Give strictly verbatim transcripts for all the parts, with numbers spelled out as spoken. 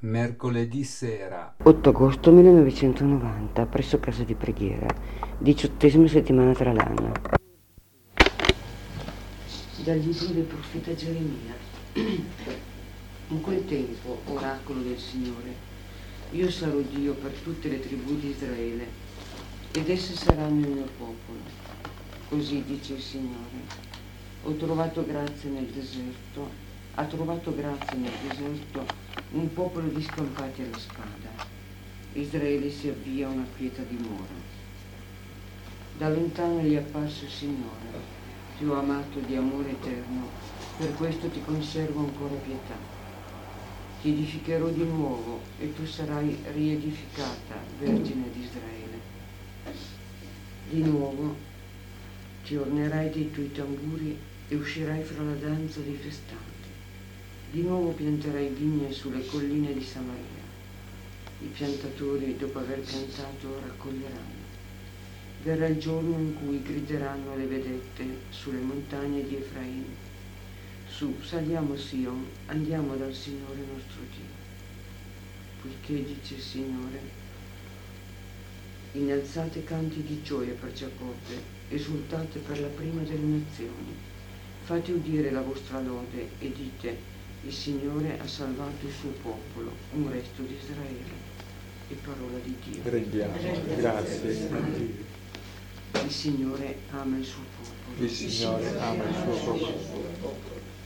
Mercoledì sera. otto agosto millenovecentonovanta, presso casa di preghiera, diciottesima settimana tra l'anno. Dal libro del profeta Geremia. In quel tempo, oracolo del Signore, io sarò Dio per tutte le tribù di Israele, ed esse saranno il mio popolo. Così dice il Signore. Ho trovato grazia nel deserto, ha trovato grazia nel deserto un popolo di scampati alla spada. Israele si avvia a una quieta dimora. Da lontano gli è apparso il Signore, più amato di amore eterno, per questo ti conservo ancora pietà. Ti edificherò di nuovo e tu sarai riedificata, Vergine di Israele. Di nuovo ti ornerai dei tuoi tamburi e uscirai fra la danza dei festanti. Di nuovo pianterai vigne sulle colline di Samaria. I piantatori, dopo aver piantato, raccoglieranno. Verrà il giorno in cui grideranno le vedette sulle montagne di Efraim. Su, saliamo a Sion, andiamo dal Signore nostro Dio. Poiché, dice il Signore, innalzate canti di gioia per Giacobbe, esultate per la prima delle nazioni. Fate udire la vostra lode e dite: il Signore ha salvato il suo popolo, un resto di Israele. E parola di Dio. Preghiamo, grazie. Il Signore ama il suo popolo. Il Signore ama il suo popolo.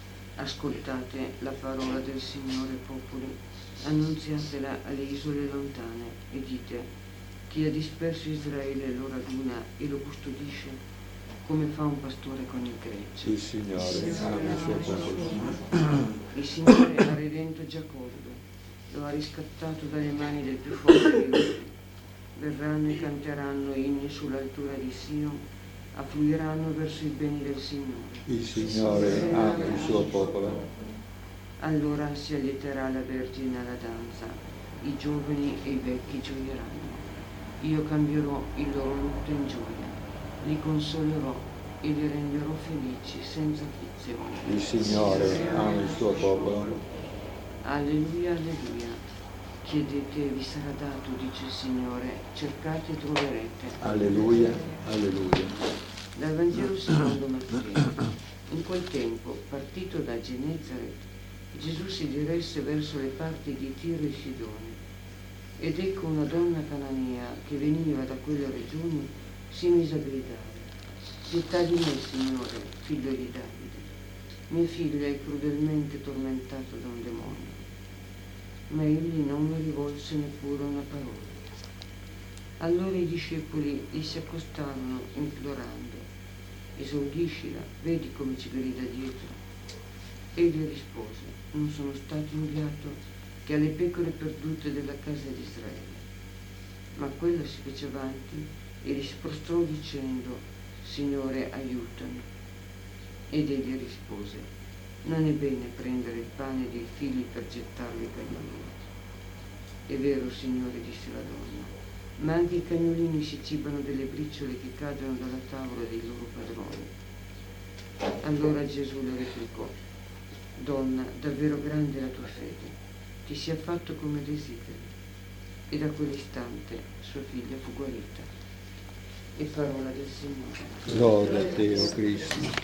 Ascoltate la parola del Signore, popoli, annunziatela alle isole lontane e dite: chi ha disperso Israele lo raduna e lo custodisce come fa un pastore con il gregge. Il Signore ama il suo popolo. Il Signore ha redento Giacobbe, lo ha riscattato dalle mani del più forte di loro. Verranno e canteranno inni sull'altura di Sion, affluiranno verso i beni del Signore. Il Signore ama il suo popolo. Allora si allieterà la Vergine alla danza, i giovani e i vecchi gioieranno. Io cambierò il loro lutto in gioia, li consolerò e li renderò felici senza afflizione. Il Signore ama il suo popolo. Alleluia, alleluia. Chiedete e vi sarà dato, dice il Signore, cercate e troverete. Alleluia, alleluia. Dal Vangelo secondo Matteo. In quel tempo, partito da Genezaret, Gesù si diresse verso le parti di Tiro e Sidone. Ed ecco una donna cananea che veniva da quelle regioni si mise a gridare: pietà di me, Signore, figlio di Davide. Mia figlia è crudelmente tormentata da un demonio. Ma egli non mi rivolse neppure una parola. Allora i discepoli gli si accostarono implorando: esaudiscila, vedi come ci grida dietro. Egli rispose: non sono stato inviato che alle pecore perdute della casa di Israele. Ma quella si fece avanti e gli si prostrò dicendo: Signore, aiutami. Ed egli rispose: non è bene prendere il pane dei figli per gettarlo ai cagnolini. È vero, Signore, disse la donna, ma anche i cagnolini si cibano delle briciole che cadono dalla tavola dei loro padroni. Allora Gesù le replicò: donna, davvero grande è la tua fede, ti sia fatto come desideri. E da quell'istante sua figlia fu guarita. E parola del Signore. Gloria a te, o Cristo.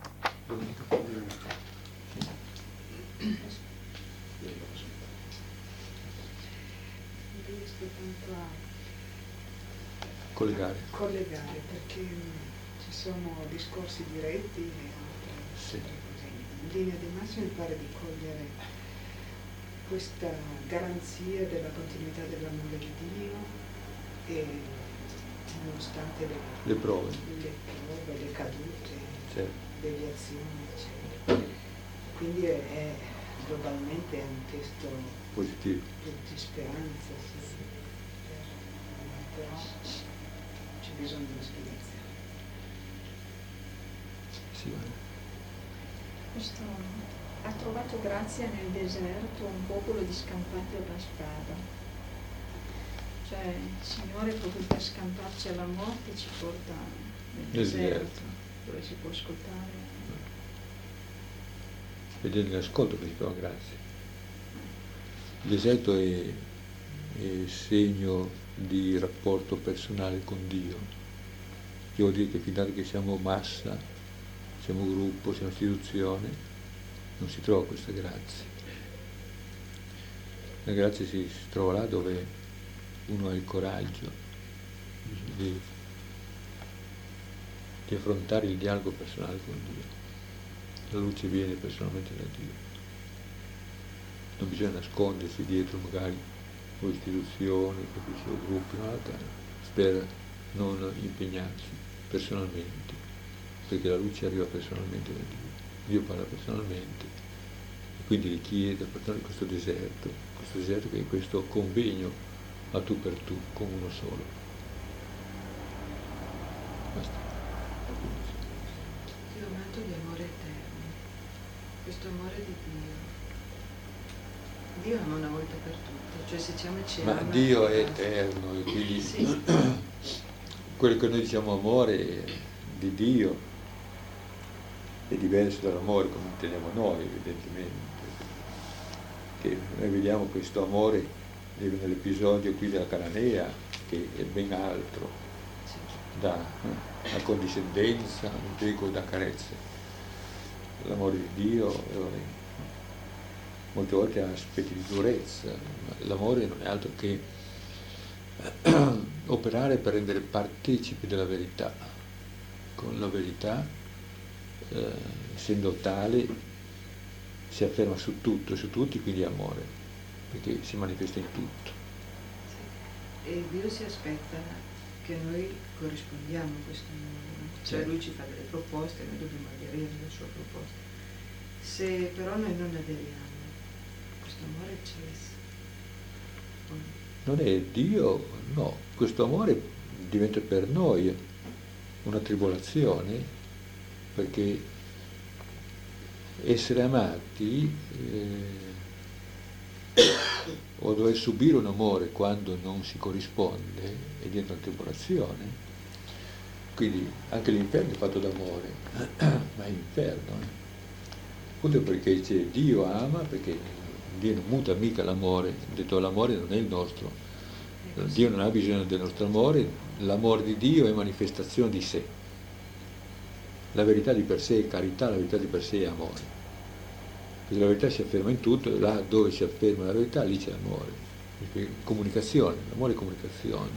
Riesco tanto a Collegare. collegare perché ci sono discorsi diretti e altre Sì. cose. In linea di massima mi pare di cogliere questa garanzia della continuità dell'amore di Dio e nonostante le, Le prove. le prove, le cadute, Certo. deviazioni, eccetera. Quindi è, è globalmente è un testo Positivo. di speranza, sì. Per- però c'è bisogno di una spiegazione. Sì, vale. Questo ha trovato grazia nel deserto un popolo di scampati alla spada. Cioè il Signore, proprio per scamparci alla morte, ci porta nel Deserto. deserto, dove si può ascoltare. Ed è nell'ascolto che si trova grazia. deserto è, è segno di rapporto personale con Dio, che vuol dire che fin tanto che siamo massa, siamo gruppo, siamo istituzione, non si trova questa grazia. La grazia si trova là dove uno ha il coraggio di, di affrontare il dialogo personale con Dio. La luce viene personalmente da Dio. Non bisogna nascondersi dietro magari o istituzioni, capisci, o gruppi, no? Per non impegnarsi personalmente, perché la luce arriva personalmente da Dio. Dio parla personalmente e quindi richiede di questo deserto, questo deserto che è questo convegno a tu per tu, con uno solo. Basta. Dio amato di amore eterno, questo amore di Dio. Dio ama una volta per tutte, cioè se ci ama ci ama. Ma Dio è eterno e quindi sì. Quello che noi diciamo amore di Dio è diverso dall'amore come intendiamo noi, evidentemente. Che noi vediamo questo amore nell'episodio qui della Cananea, che è ben altro, da, da condiscendenza, non dico da carezze. L'amore di Dio è, molte volte ha aspetti di durezza, ma l'amore non è altro che operare per rendere partecipi della verità. Con la verità, eh, essendo tale, si afferma su tutto e su tutti, quindi amore, perché si manifesta in tutto. Sì. E Dio si aspetta che noi corrispondiamo a questo amore, cioè Certo. Lui ci fa delle proposte e noi dobbiamo aderire alle sue proposte. Se però noi non aderiamo, questo amore cessa. Non è Dio, no, questo amore diventa per noi una tribolazione, perché essere amati eh, o dover subire un amore quando non si corrisponde è diventa una tribolazione. Quindi anche l'inferno è fatto d'amore, ma è inferno. Eh. Appunto perché dice Dio ama, perché Dio non muta mica l'amore, detto l'amore non è il nostro, Dio non ha bisogno del nostro amore, l'amore di Dio è manifestazione di sé, la verità di per sé è carità, la verità di per sé è amore, perché la verità si afferma in tutto, là dove si afferma la verità lì c'è l'amore, comunicazione, l'amore è comunicazione,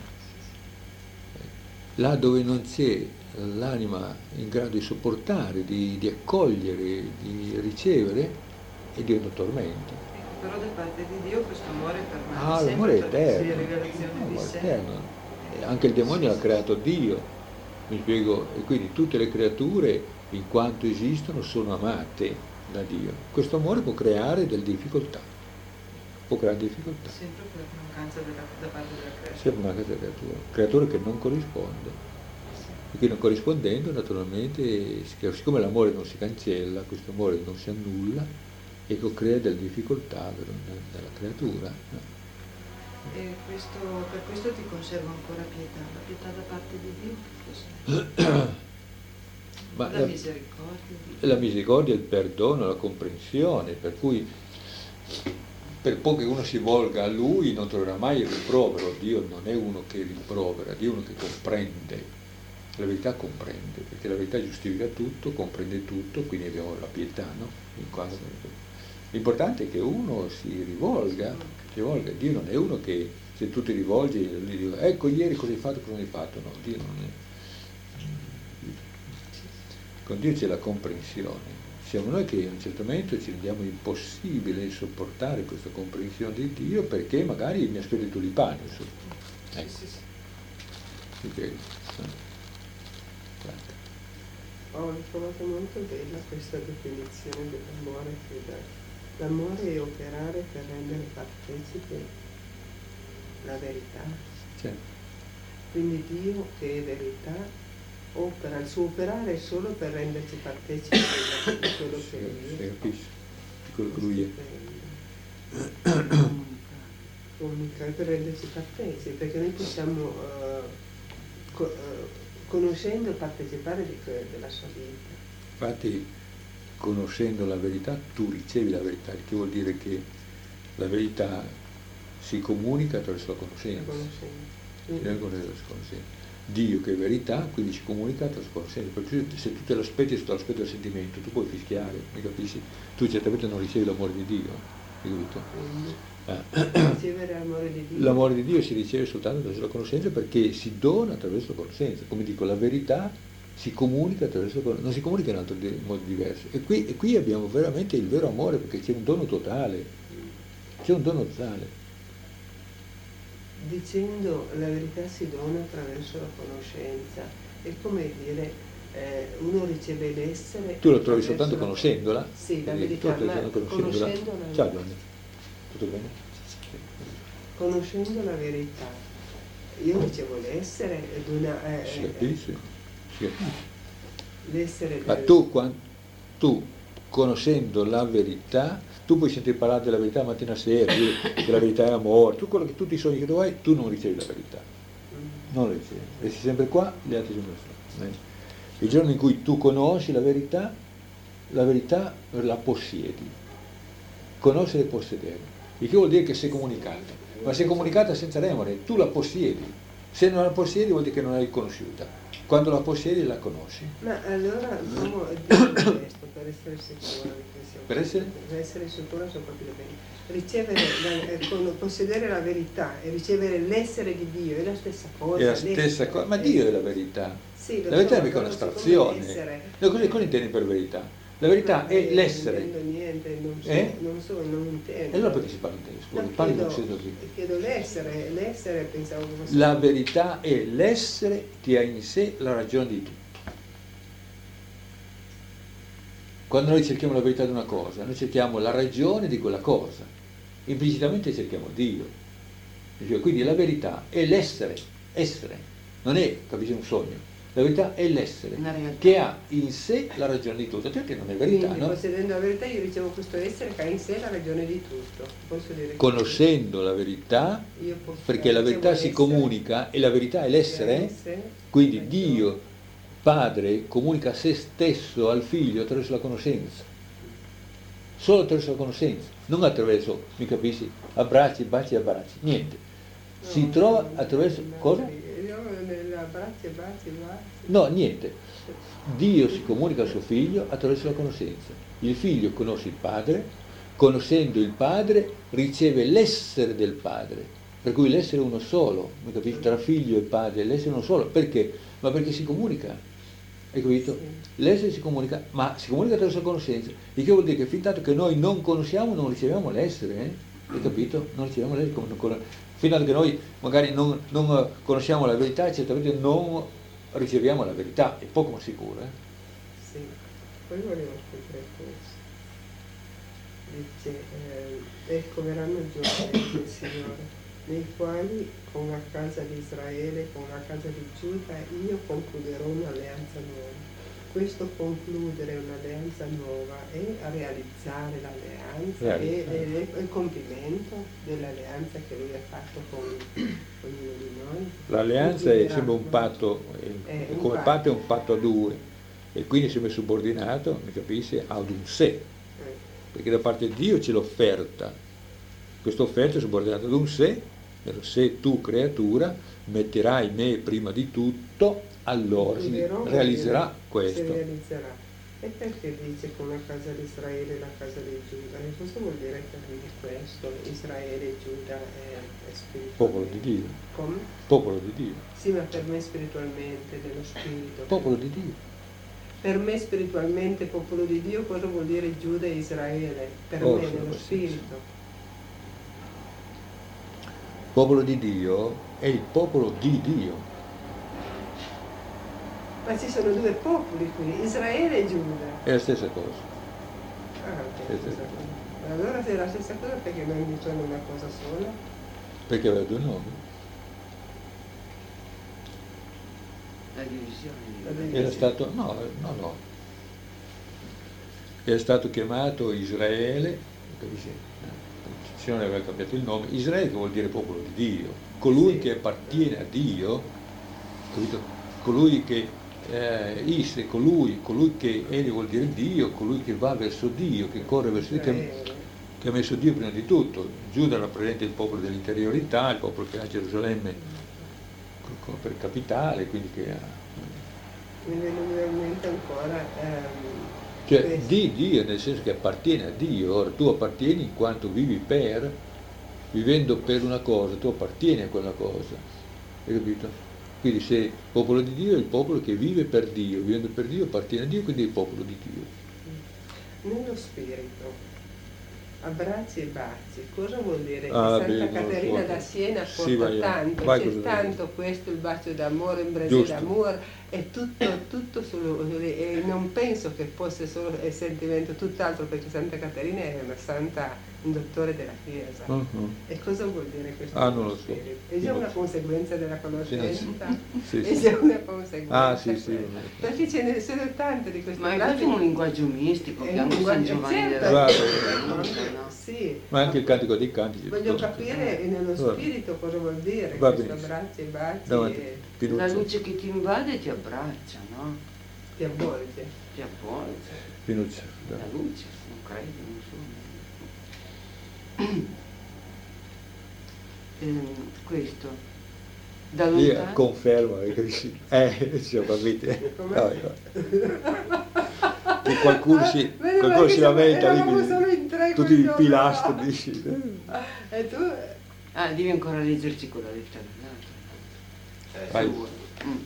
là dove non c'è l'anima in grado di sopportare, di, di accogliere, di ricevere, è diventa tormento. Però da parte di Dio questo amore permane Ah, sempre, l'amore è perché si eterno. rivelazione di L'amore sé. è eterno. E anche il demonio l'ha creato Dio, mi spiego, e quindi tutte le creature, in quanto esistono, sono amate da Dio. Questo amore può creare delle difficoltà, può creare difficoltà. Sempre per mancanza della, da parte della creatura. Sempre mancanza della creatura, creatura che non corrisponde. E quindi non corrispondendo, naturalmente, siccome l'amore non si cancella, questo amore non si annulla, ecco, crea delle difficoltà nella creatura. E questo, per questo ti conservo ancora pietà. La pietà da parte di Dio che cos'è? Ma la, la misericordia. La misericordia, il perdono, la comprensione, per cui per poco che uno si volga a Lui non troverà mai il rimprovero. Dio non è uno che rimprovera, Dio è uno che comprende. La verità comprende, perché la verità giustifica tutto, comprende tutto, quindi abbiamo la pietà, no? L'importante è che uno si rivolga, si rivolga. Dio non è uno che se tu ti rivolgi gli dico ecco ieri cosa hai fatto, cosa non hai fatto, no, Dio non è. Con Dio c'è la comprensione. Siamo noi che a un certo momento ci rendiamo impossibile sopportare questa comprensione di Dio perché magari mi aspetto i tulipani. Ecco. Sì, sì, sì. Okay. Ho trovato molto bella questa definizione dell'amore che dà. L'amore è operare per rendere partecipe la verità. Certo. Quindi Dio, che è verità, opera, il suo operare è solo per renderci partecipi di quello che Si è. capisce, di quello che Lui è. Comunicare per renderci partecipi, perché noi possiamo uh, co- uh, conoscendo e partecipare di que- della sua vita. Infatti, conoscendo la verità, tu ricevi la verità, il che vuol dire che la verità si comunica attraverso la La conoscenza. conoscenza. La conoscenza. Dio che è verità, quindi si comunica attraverso la conoscenza. Perché se tu te l'aspetti sotto l'aspetto del sentimento, tu puoi fischiare, mi capisci? Tu certamente non ricevi l'amore di Dio, hai capito? Quindi, ricevere l'amore di Dio. L'amore di Dio si riceve soltanto attraverso la conoscenza, perché si dona attraverso la conoscenza. Come dico, la verità si comunica attraverso la conoscenza, non si comunica in altri di- modi diversi. E qui, e qui abbiamo veramente il vero amore, perché c'è un dono totale. C'è un dono totale. Dicendo la verità si dona attraverso la conoscenza. È come dire, eh, uno riceve l'essere. Tu lo trovi attraverso soltanto la- conoscendola? Sì, la Quindi verità, tu lo trovi ma soltanto conoscendola. conoscendola. Ciao Giovanni, tutto bene? Conoscendo la verità. Io ricevo l'essere ed una. eh, Si eh, capisce? Si capisce. l'essere Ma del- tu, quan- tu, conoscendo la verità, tu puoi sentire parlare della verità mattina sera, dire che la verità è amore, tu quello che tutti i sogni che tu hai, tu non ricevi la verità. Non la ricevi. Resti sempre qua, gli altri sono là. Il giorno in cui tu conosci la verità, la verità la possiedi. Conoscere e possedere. Il che vuol dire che sei comunicata. Ma sei comunicata senza remore, tu la possiedi. Se non la possiedi vuol dire che non l'hai conosciuta. Quando la possiedi la conosci. Ma allora come dire questo per essere sicura di che siamo- Per essere? per essere sicura se ho capito bene. Ricevere la- eh, con- possedere la verità e ricevere l'essere di Dio è la stessa cosa. È la stessa l'essere, cosa, ma eh. Dio è la verità. Sì, lo La verità so, è mica però un'astrazione. siccome l'essere- No, cosa, cosa intendi per verità? La verità Ma, è eh, l'essere. Non intendo niente, non so, Eh? non so, non intendo. E allora perché si parla in te? Scusa, No, parli chiedo, in senso così. chiedo l'essere, l'essere pensavo che fosse... La verità è l'essere che ha in sé la ragione di tutto. Quando noi cerchiamo la verità di una cosa, noi cerchiamo la ragione di quella cosa. Implicitamente cerchiamo Dio. Quindi la verità è l'essere, essere, non è, capisci, un sogno. La verità è l'essere Una realtà. che ha in sé la ragione di tutto. Perché non è verità, Quindi, no? possedendo la verità io ricevo questo essere che ha in sé la ragione di tutto. Posso dire che- Conoscendo la verità, Io posso- perché la ricevo verità si l'essere comunica e la verità è che ha in l'essere, sé quindi la Dio, Padre, comunica se stesso al figlio attraverso la conoscenza. Solo attraverso la conoscenza, non attraverso, mi capisci, abbracci, baci e abbracci, niente. Si No, trova no, attraverso no, cosa? Io nell'abbraccio e baci, baci. No, niente. Dio si comunica al suo figlio attraverso la conoscenza. Il figlio conosce il padre, conoscendo il padre riceve l'essere del padre, per cui l'essere è uno solo, mi capisci? Tra figlio e padre l'essere è uno solo. Perché? Ma perché si comunica, hai capito? L'essere si comunica, ma si comunica attraverso la conoscenza, il che vuol dire che fin tanto che noi non conosciamo non riceviamo l'essere, eh? Hai capito? Non riceviamo l'essere, come non con- fin tanto che noi magari non, non conosciamo la verità, certamente non riceviamo la verità, è poco ma sicuro. Eh? Sì, poi volevo spiegare questo. Dice, eh, ecco verranno giorni del Signore, nei quali con la casa di Israele, con la casa di Giuda, io concluderò un'alleanza nuova. Questo concludere un'alleanza nuova è realizzare l'alleanza, è, è, è il compimento dell'alleanza che lui ha fatto con ognuno di noi. L'alleanza è sempre un patto, È è un come patto. patto è un patto a due, e quindi è sempre subordinato, mi capisci, ad un sé, Eh, perché da parte di Dio c'è l'offerta, questa offerta è subordinata ad un sé, però se tu creatura metterai me prima di tutto, allora si concluderò, realizzerà Si questo. realizzerà. E perché dice con la casa di Israele e la casa di Giuda? E cosa vuol dire per dire questo? Israele e Giuda è, è spiritualmente. Popolo di Dio, Come? popolo di Dio, Sì, ma per me spiritualmente, dello spirito. popolo di Dio. Per me spiritualmente popolo di Dio cosa vuol dire Giuda e Israele? Per Oh, me sono nello questi, spirito. Popolo di Dio è il popolo di Dio. Ma ci sono due popoli qui, Israele e Giuda. È la stessa cosa. Ah, ok, Sì, sì. stessa cosa. Allora se è la stessa cosa perché non dicono una cosa sola? Perché aveva due nomi. La divisione. La divisione. Era stato, no, no, no. Era stato chiamato Israele, capisci? Il Signore aveva cambiato il nome. Israele che vuol dire popolo di Dio. Colui Sì. che appartiene a Dio, capito? Colui che eh, Is, colui, colui che egli vuol dire Dio, colui che va verso Dio, che corre verso Dio, che, Israele. che ha messo Dio prima di tutto. Giuda rappresenta il popolo dell'interiorità, il popolo che ha Gerusalemme per capitale, quindi che ha... Mi viene in mente ancora... Ehm, cioè questo. di Dio, nel senso che appartiene a Dio. Ora tu appartieni in quanto vivi per, vivendo per una cosa, tu appartieni a quella cosa, hai capito? Quindi se il popolo di Dio è il popolo che vive per Dio, vivendo per Dio appartiene a Dio, quindi è il popolo di Dio. Nello spirito, abbracci e baci, cosa vuol dire? Ah, che Santa beh, non lo Caterina so. da Siena Sì, porta vai, tanto, vai, c'è cosa tanto questo, il bacio d'amore, in Brasile Giusto. d'amore, è tutto, tutto solo, e non penso che fosse solo il sentimento, tutt'altro, perché Santa Caterina è una santa, un dottore della Chiesa. Uh-huh. E cosa vuol dire questo? Ah, non lo so. spirito? È già una conseguenza della conoscenza, Sì, è sì. già una conseguenza. Ah, sì, sì. quella. Perché ce ne sono tante di queste Ma è frasi. proprio un linguaggio mistico, È che un anche San linguaggio- Giovanni certo, della Bravo. no? Sì, Ma anche il Cantico dei Cantici. voglio tutto. capire nello Va- spirito cosa vuol dire Va questo benissimo. abbracci e baci Davanti. e La Pinuccia. luce che ti invade ti abbraccia, no? ti avvolge. Ti avvolge. Pinuccia. La dai. luce, non credo, non so. Ehm, questo, da Io lontano... confermo, hai capito? Eh, ci ho capito. Com'è? No, no. Che qualcuno si, Vedi, qualcuno perché si siamo- lamenta lì, eravamo quindi solo in tre tutti quel i giorno, pilastri no? dici. E tu? Ah, devi ancora leggerci con la lettera dall'altro. Vai. Se vuoi. Mm.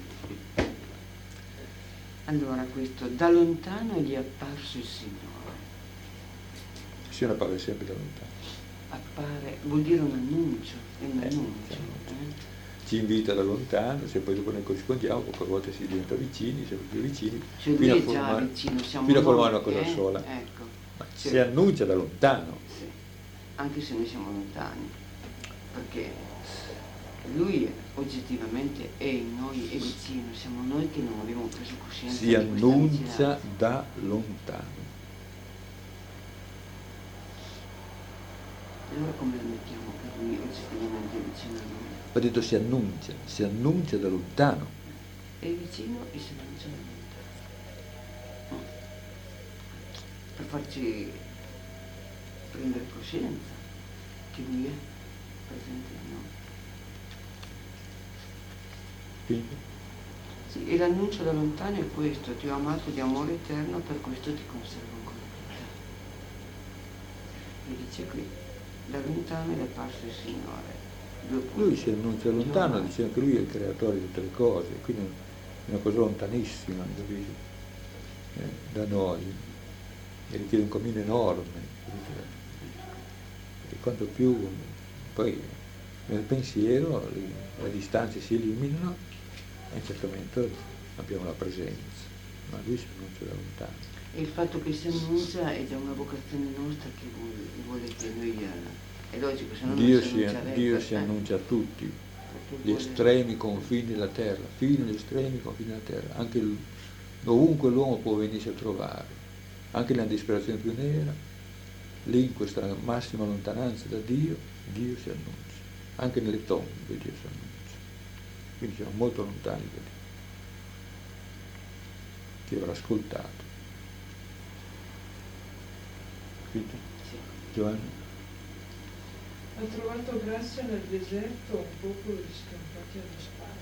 Allora, questo, da lontano gli è apparso il Signore. Si appare sempre da lontano. Appare, vuol dire un annuncio, è un Eh, annuncio. chiaro. eh. Ci invita da lontano, se poi dopo ne corrispondiamo, poche volte si diventa vicini, sempre più vicini, Cioè lui fino a è già formare, vicino, siamo fino a noi, formare una cosa eh? sola. Ecco, Ma sì. si annuncia da lontano. sì. Anche se noi siamo lontani, perché lui è- oggettivamente è in noi, è vicino, siamo noi che non abbiamo preso coscienza Si di questa annuncia vicinanza. da lontano. E allora come la mettiamo che lui oggettivamente è vicino a noi? Ho detto si annuncia, si annuncia da lontano. È vicino e si annuncia da lontano. No. Per farci prendere coscienza che lui è presente in noi. Quindi, Sì, e l'annuncio da lontano è questo: ti ho amato di amore eterno, per questo ti conservo ancora più. E dice qui, da lontano gli è apparso il Signore. Due punti. lui si annuncia da lontano Ti ho dicendo che lui è il creatore di tutte le cose, quindi è una cosa lontanissima, capito? Eh, da noi, e richiede un cammino enorme, capito? E quanto più poi nel pensiero le, le distanze si eliminano e certamente abbiamo la presenza, ma lui si annuncia da lontano. E il fatto che si annuncia è già una vocazione nostra che vuole, vuole che noi... eh, è logico, se no non Dio si si, annuncerebbe, Dio si eh, annuncia a tutti, perché gli vuole- estremi confini della terra, fino agli estremi confini della terra, anche il- dovunque l'uomo può venirsi a trovare, anche nella disperazione più nera, lì in questa massima lontananza da Dio, Dio si annuncia, anche nelle tombe Dio si annuncia, quindi siamo molto lontani da Dio, che avrà ascoltato. Capito? Sì. Giovanni? Ha trovato grazia nel deserto un popolo di scampati alla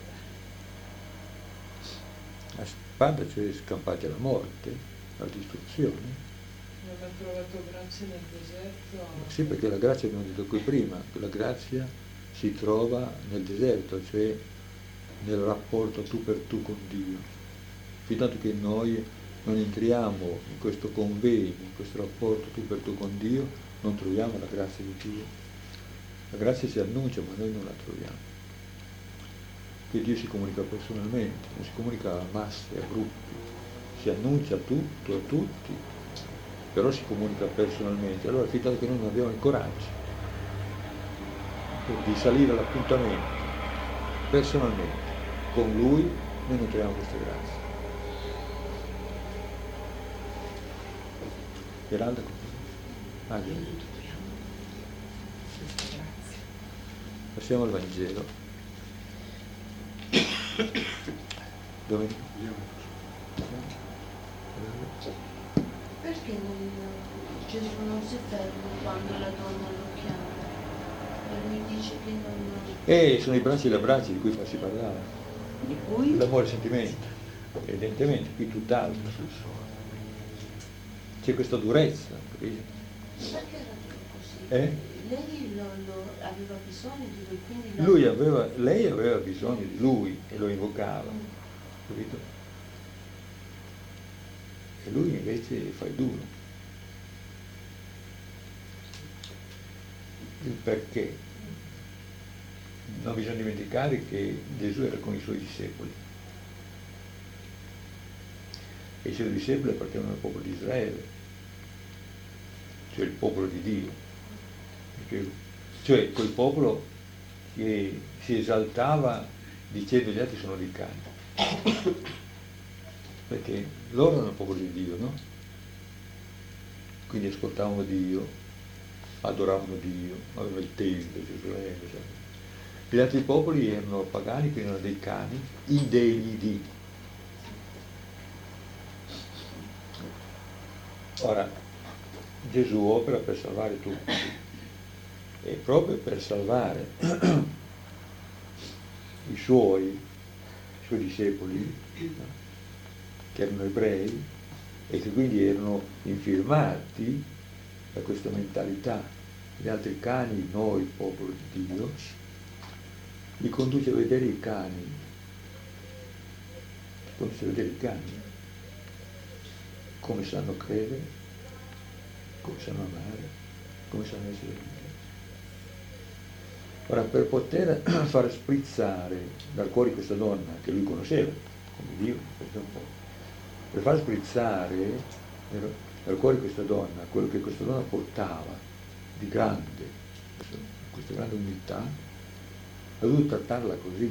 spada. La spada, cioè scampati alla morte, alla distruzione. Non ha trovato grazia nel deserto. Sì, perché la grazia, abbiamo detto qui prima, che la grazia si trova nel deserto, cioè nel rapporto tu per tu con Dio. Fintanto che noi non entriamo in questo convegno, in questo rapporto tu per tu con Dio, non troviamo la grazia di Dio. La grazia si annuncia, ma noi non la troviamo. Che Dio si comunica personalmente, non si comunica a masse, a gruppi, si annuncia a tutto, a tutti, però si comunica personalmente. Allora fintanto che noi non abbiamo il coraggio di salire all'appuntamento personalmente con Lui, noi non troviamo questa grazia. E l'altra cosa? Ah, niente. Passiamo al Vangelo. Domenico. perché non, Gesù non si ferma quando la donna lo chiama? E lui dice che non... E sono i bracci e le braccia di cui si parlava. Di cui? L'amore e il sentimento. Evidentemente, qui tutt'altro. C'è questa durezza, capisci? Perché era così? Eh? Lei lo, lo aveva bisogno di lui, quindi... La... Lui aveva, lei aveva bisogno di lui e lo invocava, capito? E lui invece fa il duro. Il perché? Non bisogna dimenticare che Gesù era con i suoi discepoli. E i suoi discepoli appartenevano al popolo di Israele, cioè il popolo di Dio. Cioè quel popolo che si esaltava dicendo gli altri sono dei cani. Perché loro erano il popolo di Dio, no? Quindi ascoltavano Dio, adoravano Dio, avevano il Tempio, Gerusalemme, cioè. Gli altri popoli erano pagani, quindi erano dei cani, indegni di. Ora, Gesù opera per salvare tutti, e proprio per salvare i suoi, i suoi discepoli, che erano ebrei e che quindi erano infirmati da questa mentalità. Gli altri cani, noi, popolo di Dio, li conduce a vedere i cani, li conduce a vedere i cani, come sanno credere, come sanno amare, come sanno essere liberi. Ora, per poter far sprizzare dal cuore di questa donna, che lui conosceva, come Dio, per far sprizzare dal cuore di questa donna quello che questa donna portava di grande, questa grande umiltà, ha dovuto trattarla così,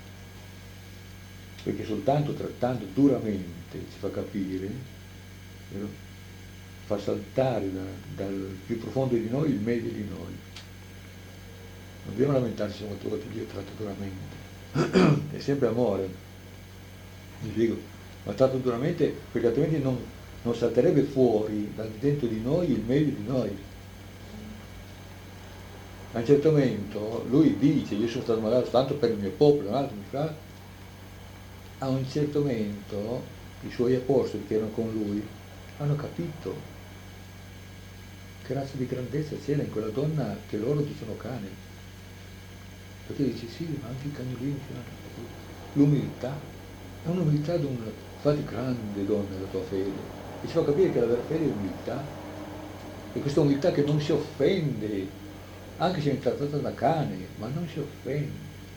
perché soltanto trattando duramente si fa capire, vero? Fa saltare da, dal più profondo di noi il meglio di noi. Non dobbiamo lamentarci se molte volte Dio tratta duramente, è sempre amore, mi spiego, ma tratta duramente perché altrimenti non, non salterebbe fuori da dentro di noi il meglio di noi. A un certo momento lui dice, io sono stato mandato tanto per il mio popolo, un altro mi fa, a un certo momento i suoi apostoli che erano con lui hanno capito che razza di grandezza c'era in quella donna che loro dicono cane. Perché dice sì, ma anche i cagnolini c'erano. L'umiltà, è un'umiltà di una, infatti grande donna la tua fede, e ci fa capire che la vera fede è umiltà, e questa umiltà che non si offende, anche se è trattata da cane, ma non si offende,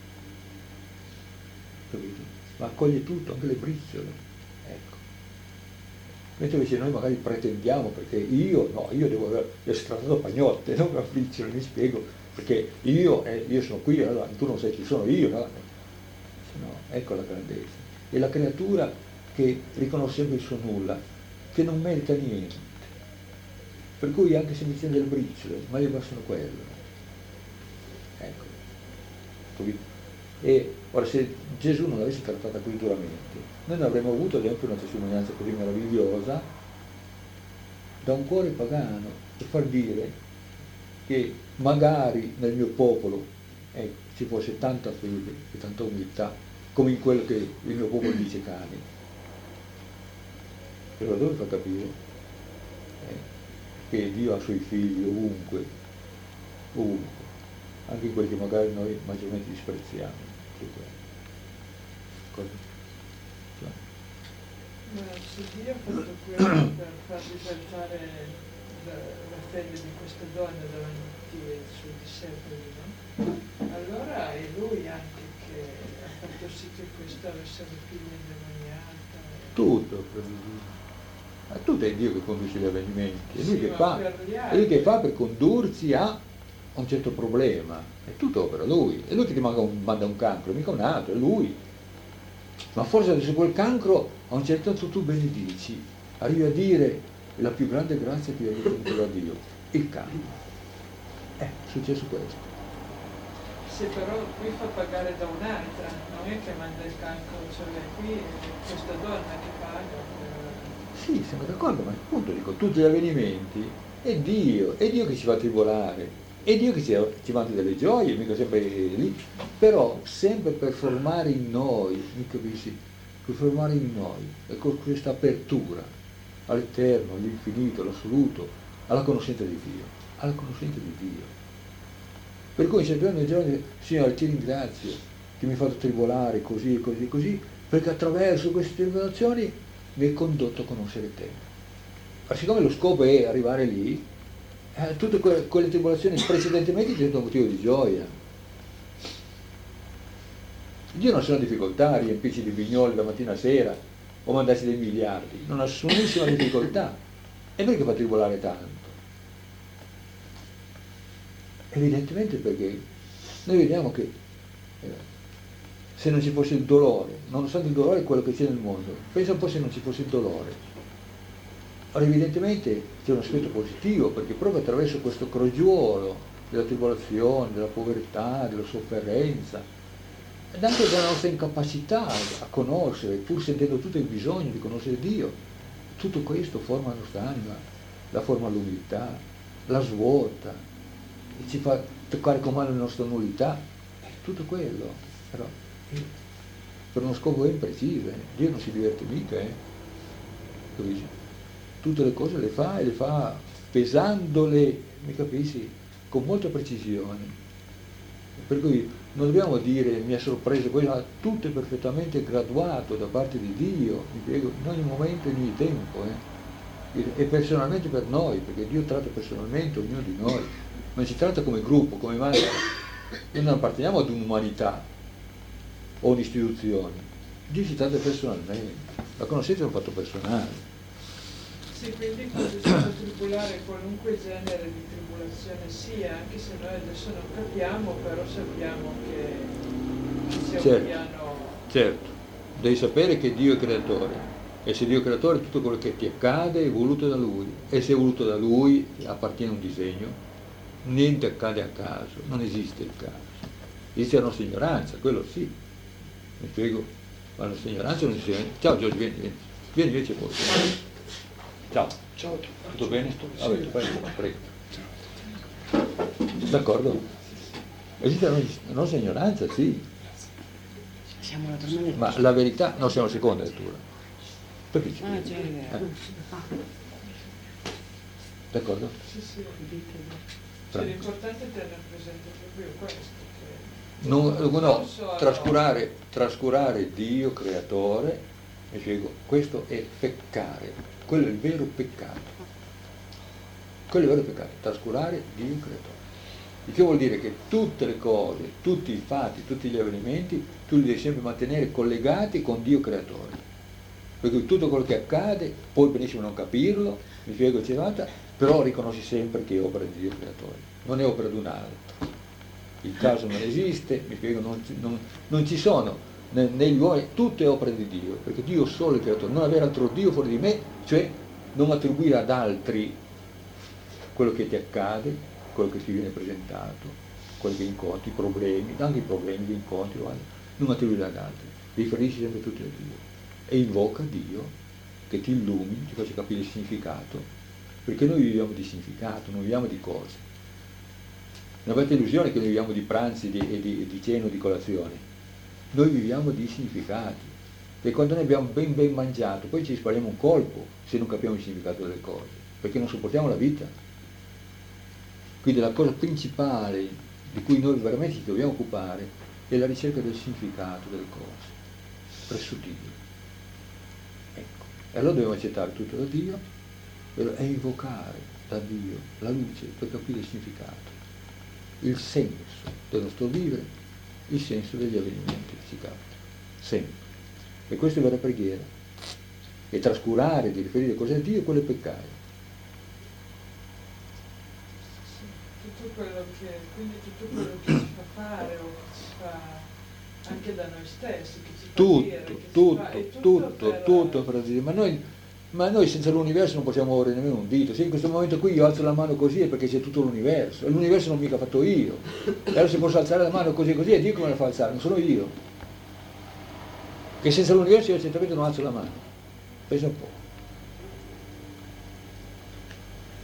capito? Ma accoglie tutto, anche le briciole, ecco. Mentre invece noi magari pretendiamo, perché io, no, io devo aver trattato pagnotte, non una briciola, mi spiego, perché io, eh, io sono qui, allora tu non sai chi sono io, no? No, ecco la grandezza. È la creatura che riconosce sempre il suo nulla, che non merita niente. Per cui anche se mi tiene delle briciole, ma gli bastano quello. Ecco. E ora se Gesù non l'avesse trattata così duramente, noi non avremmo avuto ad esempio una testimonianza così meravigliosa da un cuore pagano, per far dire che magari nel mio popolo ecco, ci fosse tanta fede e tanta umiltà come in quello che il mio popolo dice cani. E allora dove fa capire eh, che Dio ha suoi figli ovunque, ovunque, anche quelli che magari noi maggiormente disprezziamo. Cosa? Cioè. Ma se Dio ha fatto quello per far risaltare la, la fede di questa donna davanti ai suoi discepoli, no? Allora è lui anche che ha fatto sì che questa avesse una figlia indemoniata. Tutto, ma tutto è Dio che conduce gli avvenimenti, è lui, Sì, che fa, è lui che fa per condurci a un certo problema, è tutto opera lui, è lui che ti manda un, manda un cancro, mica un altro, è lui. Ma forse adesso quel cancro a un certo punto tu benedici, arrivi a dire è la più grande grazia che io ho avuto da Dio, il cancro. Eh, è successo questo. Sì, però qui fa pagare da un'altra, non è che manda il cancro, cioè qui è questa donna che paga. Per... Sì, siamo d'accordo, ma appunto dico, tutti gli avvenimenti è Dio, è Dio che ci fa tribolare, è Dio che ci, ci manda delle gioie, mica sempre lì, però sempre per formare in noi, mi capisci? Per formare in noi, e con questa apertura all'eterno, all'infinito, all'assoluto, alla conoscenza di Dio, alla conoscenza di Dio. Per cui sempre ogni giorno, Signore, ti ringrazio che mi hai fatto tribolare così e così e così, perché attraverso queste tribolazioni mi hai condotto a conoscere te. Ma siccome lo scopo è arrivare lì, eh, tutte quelle, quelle tribolazioni precedentemente diventano un motivo di gioia. Dio non ha nessuna difficoltà a riempirci di vignoli da mattina a sera o mandarci dei miliardi, non ha nessunissima difficoltà. È lui che fa tribolare tanto. Evidentemente perché noi vediamo che eh, se non ci fosse il dolore, nonostante il dolore è quello che c'è nel mondo, pensa un po' se non ci fosse il dolore. Allora evidentemente c'è un aspetto positivo, perché proprio attraverso questo crogiuolo della tribolazione, della povertà, della sofferenza, ed anche della nostra incapacità a conoscere, pur sentendo tutto il bisogno di conoscere Dio, tutto questo forma la nostra anima, la forma l'umiltà, la svuota, e ci fa toccare con mano la nostra nullità, è tutto quello, però eh, per uno scopo ben preciso, eh. Dio non si diverte mica, eh. Capisci? Tutte le cose le fa e le fa pesandole, mi capisci, con molta precisione. Per cui non dobbiamo dire mi ha sorpreso, poi ma tutto è perfettamente graduato da parte di Dio, mi spiego, in ogni momento, in ogni tempo, eh. E personalmente per noi, perché Dio tratta personalmente ognuno di noi, ma ci tratta come gruppo, come massa. Noi non apparteniamo ad un'umanità o un'istituzione, Dio ci tratta personalmente, la conoscenza è un fatto personale. Sì, quindi possiamo tribulare qualunque genere di tribolazione sia, anche se noi adesso non capiamo, però sappiamo che sia certo, un piano. Certo, devi sapere che Dio è creatore, e se Dio è creatore tutto quello che ti accade è voluto da Lui, e se è voluto da Lui appartiene a un disegno, niente accade a caso, non esiste il caso. Esiste la nostra ignoranza, quello sì, mi spiego, ma la nostra ignoranza non esiste. Ciao Giorgio, vieni, vieni, vieni invece poi. Ciao. Ciao. Tutto bene? Vabbè, prego, prego. D'accordo? Esiste la nostra ignoranza, sì. Siamo alla prima lettura. Ma la verità, no, siamo alla seconda lettura. Perché ci Ah, già, è vero. eh. D'accordo? Sì, sì. Cioè, l'importante è tenere presente proprio questo. Che Non, no, so, trascurare, trascurare Dio creatore, mi spiego, questo è peccare, quello è il vero peccato. Quello è il vero peccato, trascurare Dio creatore. Il che vuol dire che tutte le cose, tutti i fatti, tutti gli avvenimenti, tu li devi sempre mantenere collegati con Dio creatore. Per cui tutto quello che accade, puoi benissimo non capirlo, mi spiego eccetera, però riconosci sempre che è opera di Dio creatore, non è opera di un altro. Il caso non esiste, mi spiego, non, non, non ci sono negli uomini, tutto è opera di Dio, perché Dio solo è il creatore, non avere altro Dio fuori di me, cioè non attribuire ad altri quello che ti accade, quello che ti viene presentato, quelli che incontri, i problemi, anche i problemi che incontri, non attribuire ad altri, riferisci sempre tutti a Dio e invoca Dio che ti illumini, ti faccia capire il significato, perché noi viviamo di significato, non viviamo di cose. Non avete illusione che noi viviamo di pranzi di, e di, di cena o di colazione. Noi viviamo di significati. E quando noi abbiamo ben ben mangiato, poi ci spariamo un colpo se non capiamo il significato delle cose, perché non sopportiamo la vita. Quindi la cosa principale di cui noi veramente ci dobbiamo occupare è la ricerca del significato delle cose, presso Dio. Ecco. E allora dobbiamo accettare tutto da Dio e invocare da Dio la luce per capire il significato, il senso del nostro vivere, il senso degli avvenimenti che ci capitano, sempre. E questa è la vera preghiera. E trascurare di riferire cose a Dio, quello è peccare. Sì, tutto quello che, quindi tutto quello che ci fa fare o che ci fa anche da noi stessi, che ci fa Tutto, dire, che tutto, ci fa, è tutto, per- tutto, per dire, ma noi, ma noi senza l'universo non possiamo muovere nemmeno un dito. Se in questo momento qui io alzo la mano così è perché c'è tutto l'universo, e l'universo non mica fatto io. E allora se posso alzare la mano così e così, è Dio come la fa alzare, non sono io. Che senza l'universo io certamente non alzo la mano. Pensa un po'.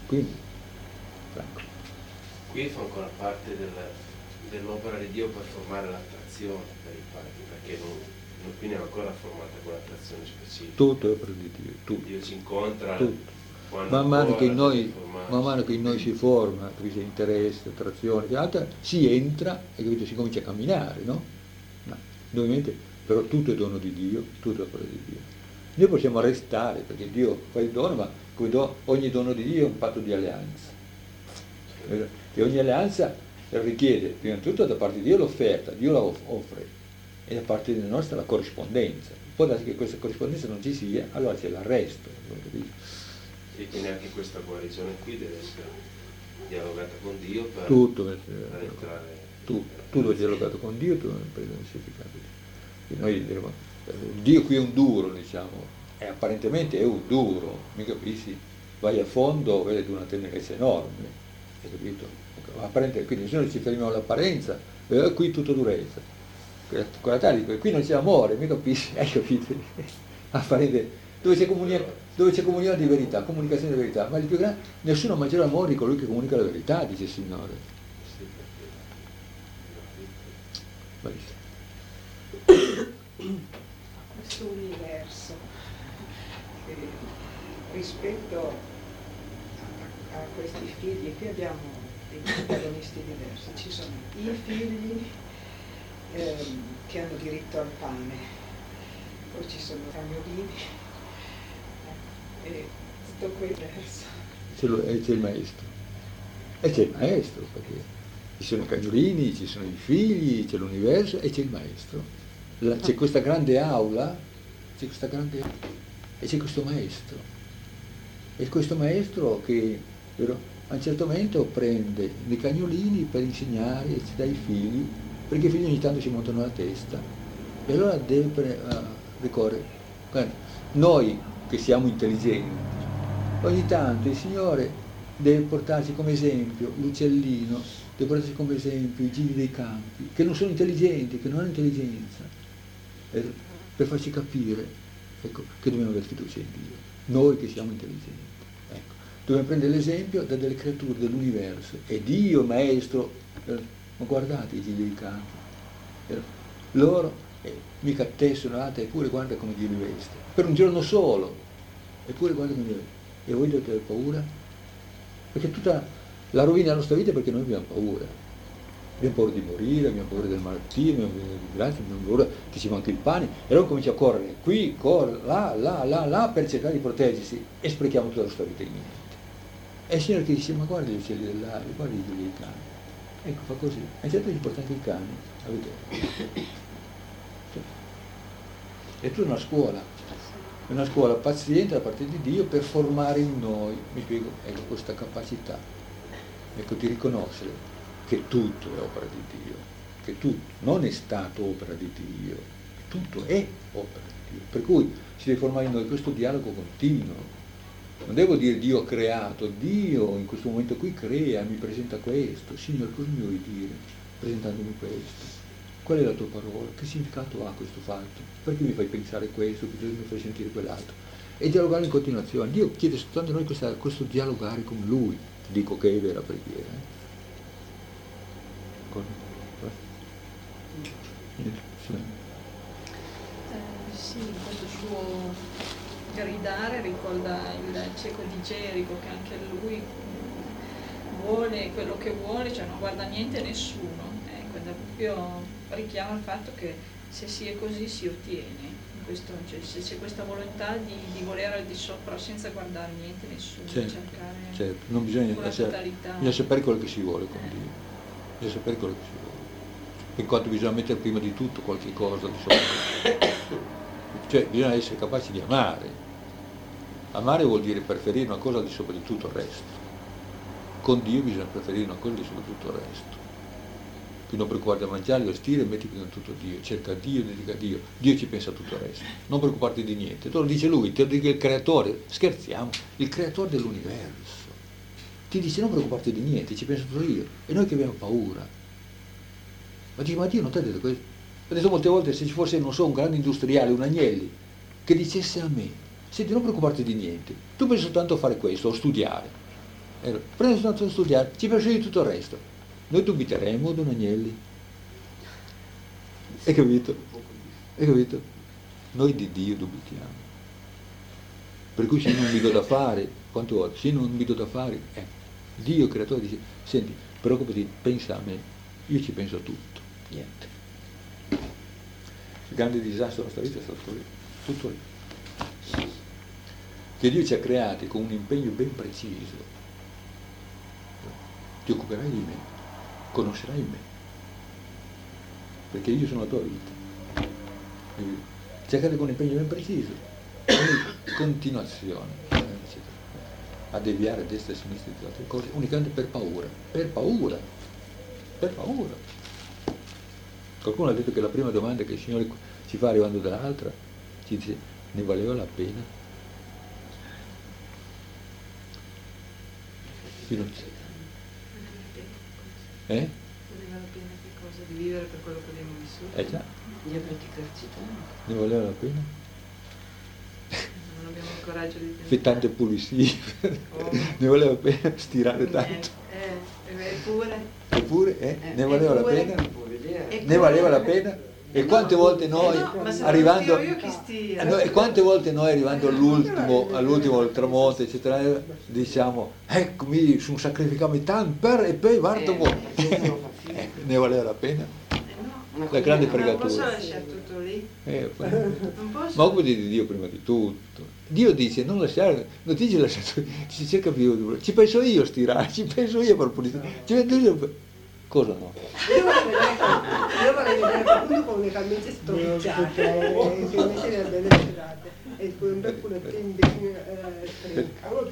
Quindi, Franco. Qui fa ancora parte del, dell'opera di Dio per formare l'attrazione per i padri, perché non, non qui non è ancora formata quell'attrazione specifica. Tutto è opera di Dio, tutto. Dio ci incontra. Tutto. Man mano, che in noi, man mano che in noi si forma, c'è interesse, attrazione, si entra e capito, si comincia a camminare, no? Ma, ovviamente, però tutto è dono di Dio, tutto è opera di Dio. Noi possiamo restare, perché Dio fa il dono, ma come do, ogni dono di Dio è un patto di alleanza. E ogni alleanza richiede, prima di tutto, da parte di Dio l'offerta, Dio la offre, e da parte nostra la corrispondenza. Poi, da che questa corrispondenza non ci sia, allora c'è l'arresto, capito? E quindi anche questa guarigione qui deve essere dialogata con Dio per, tutto, per entrare. Tu, tu lo hai dialogato con Dio, tu hai preso il significato. Noi diremo, Dio qui è un duro, diciamo, e apparentemente è un duro, mi capisci? Vai a fondo, vedi una tenerezza enorme, hai capito? Apparente, quindi se noi ci fermiamo all'apparenza, eh, qui tutto durezza. Quella tale, qui non c'è amore, mi capisci? Hai capito? Apparente, dove c'è comunione, dove c'è comunione di verità, comunicazione di verità, ma il più grande, nessuno ha maggiore amore di colui che comunica la verità, dice il Signore. Questo universo, eh, rispetto a, a questi figli, qui abbiamo dei protagonisti diversi, ci sono i figli ehm, che hanno diritto al pane, poi ci sono i cagnolini, e tutto quello diverso. C'è, lo, e c'è il maestro, e c'è il maestro, perché ci sono i cagnolini, ci sono i figli, c'è l'universo e c'è il maestro. La, c'è questa grande aula, c'è questa grande e c'è questo maestro. E questo maestro che vero, a un certo momento prende dei cagnolini per insegnare dai figli, perché i figli ogni tanto si montano la testa, e allora deve pre, uh, ricorrere. Guarda, noi che siamo intelligenti, ogni tanto il Signore deve portarci come esempio l'uccellino, deve portarci come esempio i gigli dei campi, che non sono intelligenti, che non hanno intelligenza, per, per farci capire, ecco, che dobbiamo avere fiducia in Dio, noi che siamo intelligenti. Ecco, dobbiamo prendere l'esempio da delle creature dell'universo, e Dio, Maestro, eh, ma guardate i gigli dei campi, eh, loro eh, mica tessono altre, eppure guarda come Dio li veste, per un giorno solo, eppure guarda come Dio li veste. E voi dovete avere paura? Perché tutta la rovina della nostra vita è perché noi abbiamo paura. Abbiamo paura di morire, abbiamo paura delle malattie, abbiamo paura di grazia, abbiamo paura che ci manchi il pane, e allora comincia a correre qui, corre, là, là, là, là, per cercare di proteggersi, e sprechiamo tutta la nostra vita in niente. E il Signore che dice, ma guarda gli uccelli dell'aria, guarda i gli cani. Ecco, fa così. E certo ci porta anche i cani a vedere. E tu è una scuola, è una scuola paziente da parte di Dio per formare in noi, mi spiego, ecco, questa capacità, ecco, di riconoscere che tutto è opera di Dio, che tutto non è stato opera di Dio, tutto è opera di Dio. Per cui si deve formare in noi questo dialogo continuo. Non devo dire Dio ha creato, Dio in questo momento qui crea, mi presenta questo. Signore, cosa mi vuoi dire presentandomi questo? Qual è la tua parola? Che significato ha questo fatto? Perché mi fai pensare questo? Perché mi fai sentire quell'altro? E dialogare in continuazione. Dio chiede soltanto a noi questa, questo dialogare con Lui. Dico che è vera preghiera. Eh? Con... Eh, sì, questo suo gridare ricorda il cieco di Gerico, che anche lui vuole quello che vuole, cioè non guarda niente e nessuno. Ecco, da proprio richiama il fatto che se si è così si ottiene. Questo, cioè, se c'è questa volontà di, di volere al di sopra senza guardare niente e nessuno, certo, cercare certo. Non bisogna, una totalità. Bisogna sapere quello che si vuole con Dio, bisogna sapere quello che si vuole, in quanto bisogna mettere prima di tutto qualche cosa di sopra. Cioè bisogna essere capaci di amare. Amare vuol dire preferire una cosa di sopra di tutto il resto. Con Dio bisogna preferire una cosa di sopra di tutto il resto. Quindi non preoccuparti a mangiare, vestire, metti prima di tutto Dio, cerca Dio, dedica a Dio, Dio ci pensa a tutto il resto, non preoccuparti di niente, te lo dice Lui, te lo dice il creatore, scherziamo, il creatore dell'universo, ti dice non preoccuparti di niente, ci penso tutto io, e noi che abbiamo paura, ma dici, ma Dio non ti ha detto questo? Ho detto molte volte, se ci fosse, non so, un grande industriale, un Agnelli, che dicesse a me, senti, non preoccuparti di niente, tu pensi soltanto a fare questo, o studiare, Ero, prendi a studiare, ci penso di tutto il resto. Noi dubiteremo, Don Agnelli. Hai capito? Hai capito? Noi di Dio dubitiamo. Per cui se non mi do da fare, quante volte, se non mi do da fare, eh, Dio creatore dice, senti, preoccupati, pensa a me, io ci penso a tutto, niente. Il grande disastro della nostra vita è stato lì, tutto lì. Che Dio ci ha creati con un impegno ben preciso. Ti occuperai di me, conoscerai me, perché io sono la tua vita. Ci ha creato con un impegno ben preciso, ogni continuazione, a deviare a destra e a sinistra di altre cose, unicamente per paura, per paura, per paura. Qualcuno ha detto che la prima domanda che il Signore ci fa arrivando dall'altra, ci dice, ne valeva la pena? Fino a... Eh? Valeva la pena che cosa? Di vivere per quello che abbiamo vissuto? Eh già. Di praticarci tanto. Ne valeva la pena? Non abbiamo il coraggio di tenere. Fai tante pulizie, oh. Ne valeva la pena stirare tanto. Eh, eh, eppure. Eppure, eh? Eh, ne valeva eppure, la pena? Eppure, ne valeva la pena? E quante no, volte noi, no, arrivando, io chi stira? no, e quante volte noi arrivando all'ultimo, all'ultimo al tramonto, eccetera, diciamo, eccomi, sono sacrificato tanto per, e poi guarda, eh, eh, ne valeva la pena? No, la grande non posso fregatura. lasciare tutto lì. Eh, non posso. ma occupati di Dio prima di tutto. Dio dice non lasciare, non dice lasciare, ci cerca più, ci penso io a stirare, ci penso io per pulire, ci penso io per... Cosa no? Io vorrei vedere qualcuno con le camicie stropicciate, che invece le ha belle tirate, e con un bel culettino di strinca.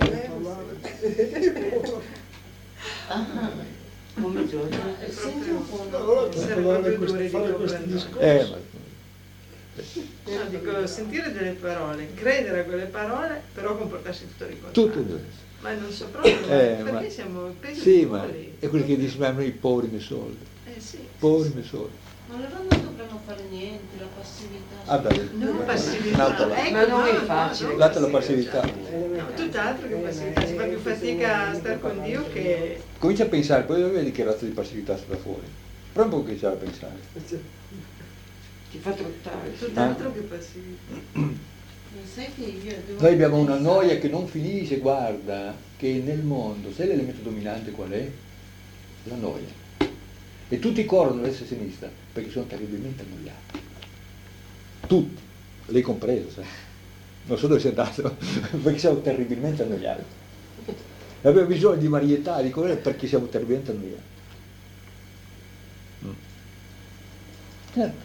Come Giorgio? Senti un po', Sarebbe proprio dure di comprendere. Eh, ma... No, dico, sentire delle parole, credere a quelle parole, però comportarsi tutto di Tutto contrario. diverso. Ma non so proprio, Eh, perché ma... siamo pesi Sì, di ma fuori. è quello che dice, ma noi poveri ne soldi. Eh sì. Poveri ne soldi. ma loro non dovranno fare niente, la passività. Ah, beh. Non passività. L'altra- Ecco, ma non no, è no, facile. no, L'altra è la sì, passività. cioè, no, tutt'altro che passività, si fa più fatica a stare con Dio che... Comincia a pensare, poi vedi che razza di passività sta fuori. Prova un po' che cominciare a pensare. Ti fa trottare. Tutt'altro che passività. Sai che io devo Noi abbiamo una pensare- noia che non finisce, guarda, che nel mondo, sai l'elemento dominante qual è? La noia. E tutti corrono a destra e a sinistra perché sono terribilmente annoiati. Tutti, lei compreso, sai? Non so dove sei andato, perché siamo terribilmente annoiati. Abbiamo bisogno di varietà, di cose perché siamo terribilmente annoiati. Mm. Certo.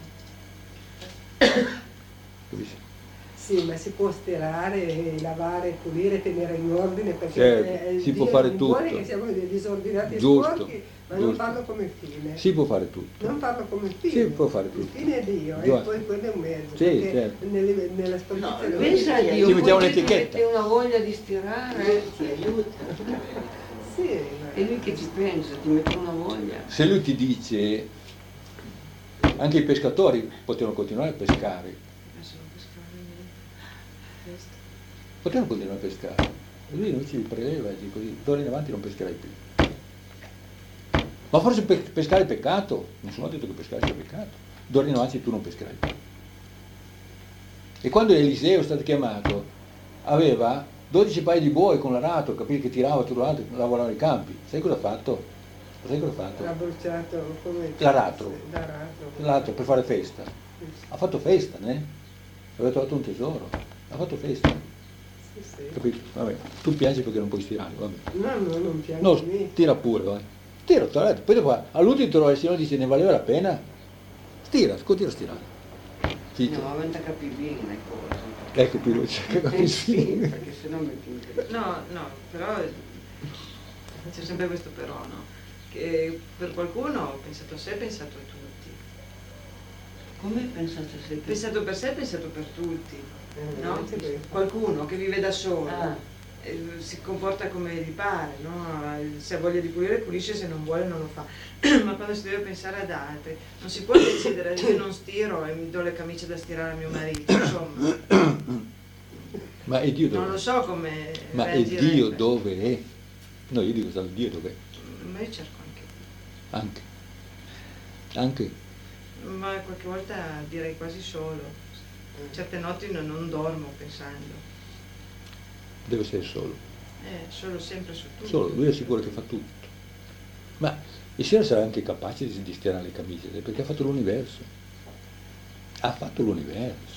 Capisci? Sì, ma si può stirare, lavare, pulire, tenere in ordine, perché Certo, eh, si può Dio fare non vuole tutto. che siamo dei disordinati e Giusto, sporchi, ma giusto. non farlo come fine. Si può fare tutto. Non farlo come fine. Si può fare Il tutto. fine è Dio, Giusto. e poi quello è un mezzo. Sì, perché certo. nelle- nella sporcizia No, non Pensa a è- Dio, Ci mettiamo poi ti un'etichetta. mette una voglia di stirare Ti aiuta. Sì, ma- è lui che ci pensa, ti mette una voglia. Se lui ti dice, anche i pescatori potevano continuare a pescare, potevano continuare a pescare, e lui non ci preleva e dice così, d'ora in avanti non pescherai più. Ma forse pe- pescare è peccato? Nessuno ha detto che pescare sia peccato. D'ora in avanti tu non pescherai più. E quando Eliseo è stato chiamato, aveva dodici paia di buoi con l'arato, capire che tirava tutto l'altro, lavorava nei campi. Sai cosa ha fatto? Sai cosa ha fatto? l'ha bruciato come... L'aratro. L'aratro. L'altro per fare festa. Ha fatto festa, né? Aveva trovato un tesoro. Ha fatto festa. Sì, sì. Capito? Vabbè. Tu piangi perché non puoi stirare, vabbè. No, no, non piangi No, lì. tira pure, vai. Tira, tira, poi dopo all'ultimo trovo il Signore dice ne valeva la pena? Stira, continua a stirare. Finito. No, ma venta capire bene le cose. Ecco più, che Eh sì, capisci? perché sennò metti in testa. No, no, però c'è sempre questo però, no? Che per qualcuno ha pensato a sé, ha pensato a tutti. Come pensate sempre? Pensato per sé, ha pensato per tutti. Eh, No? invece questo. Qualcuno che vive da solo Ah. eh, si comporta come gli pare, no? Se ha voglia di pulire pulisce, se non vuole non lo fa. Ma quando si deve pensare ad altri non si può decidere io non stiro e mi do le camicie da stirare a mio marito, insomma. Ma è Dio Non dove lo è? so come Ma è reagirebbe. Dio dove è? No, io dico sta Dio dov'è? Ma io cerco anche Anche. Anche. ma qualche volta direi quasi solo. Certe notti non, non dormo pensando. Deve essere solo. Eh, solo sempre su tutto. Solo, lui è sicuro che fa tutto. Ma il Signore sarà anche capace di, di stirare le camicie, perché ha fatto l'universo. Ha fatto l'universo.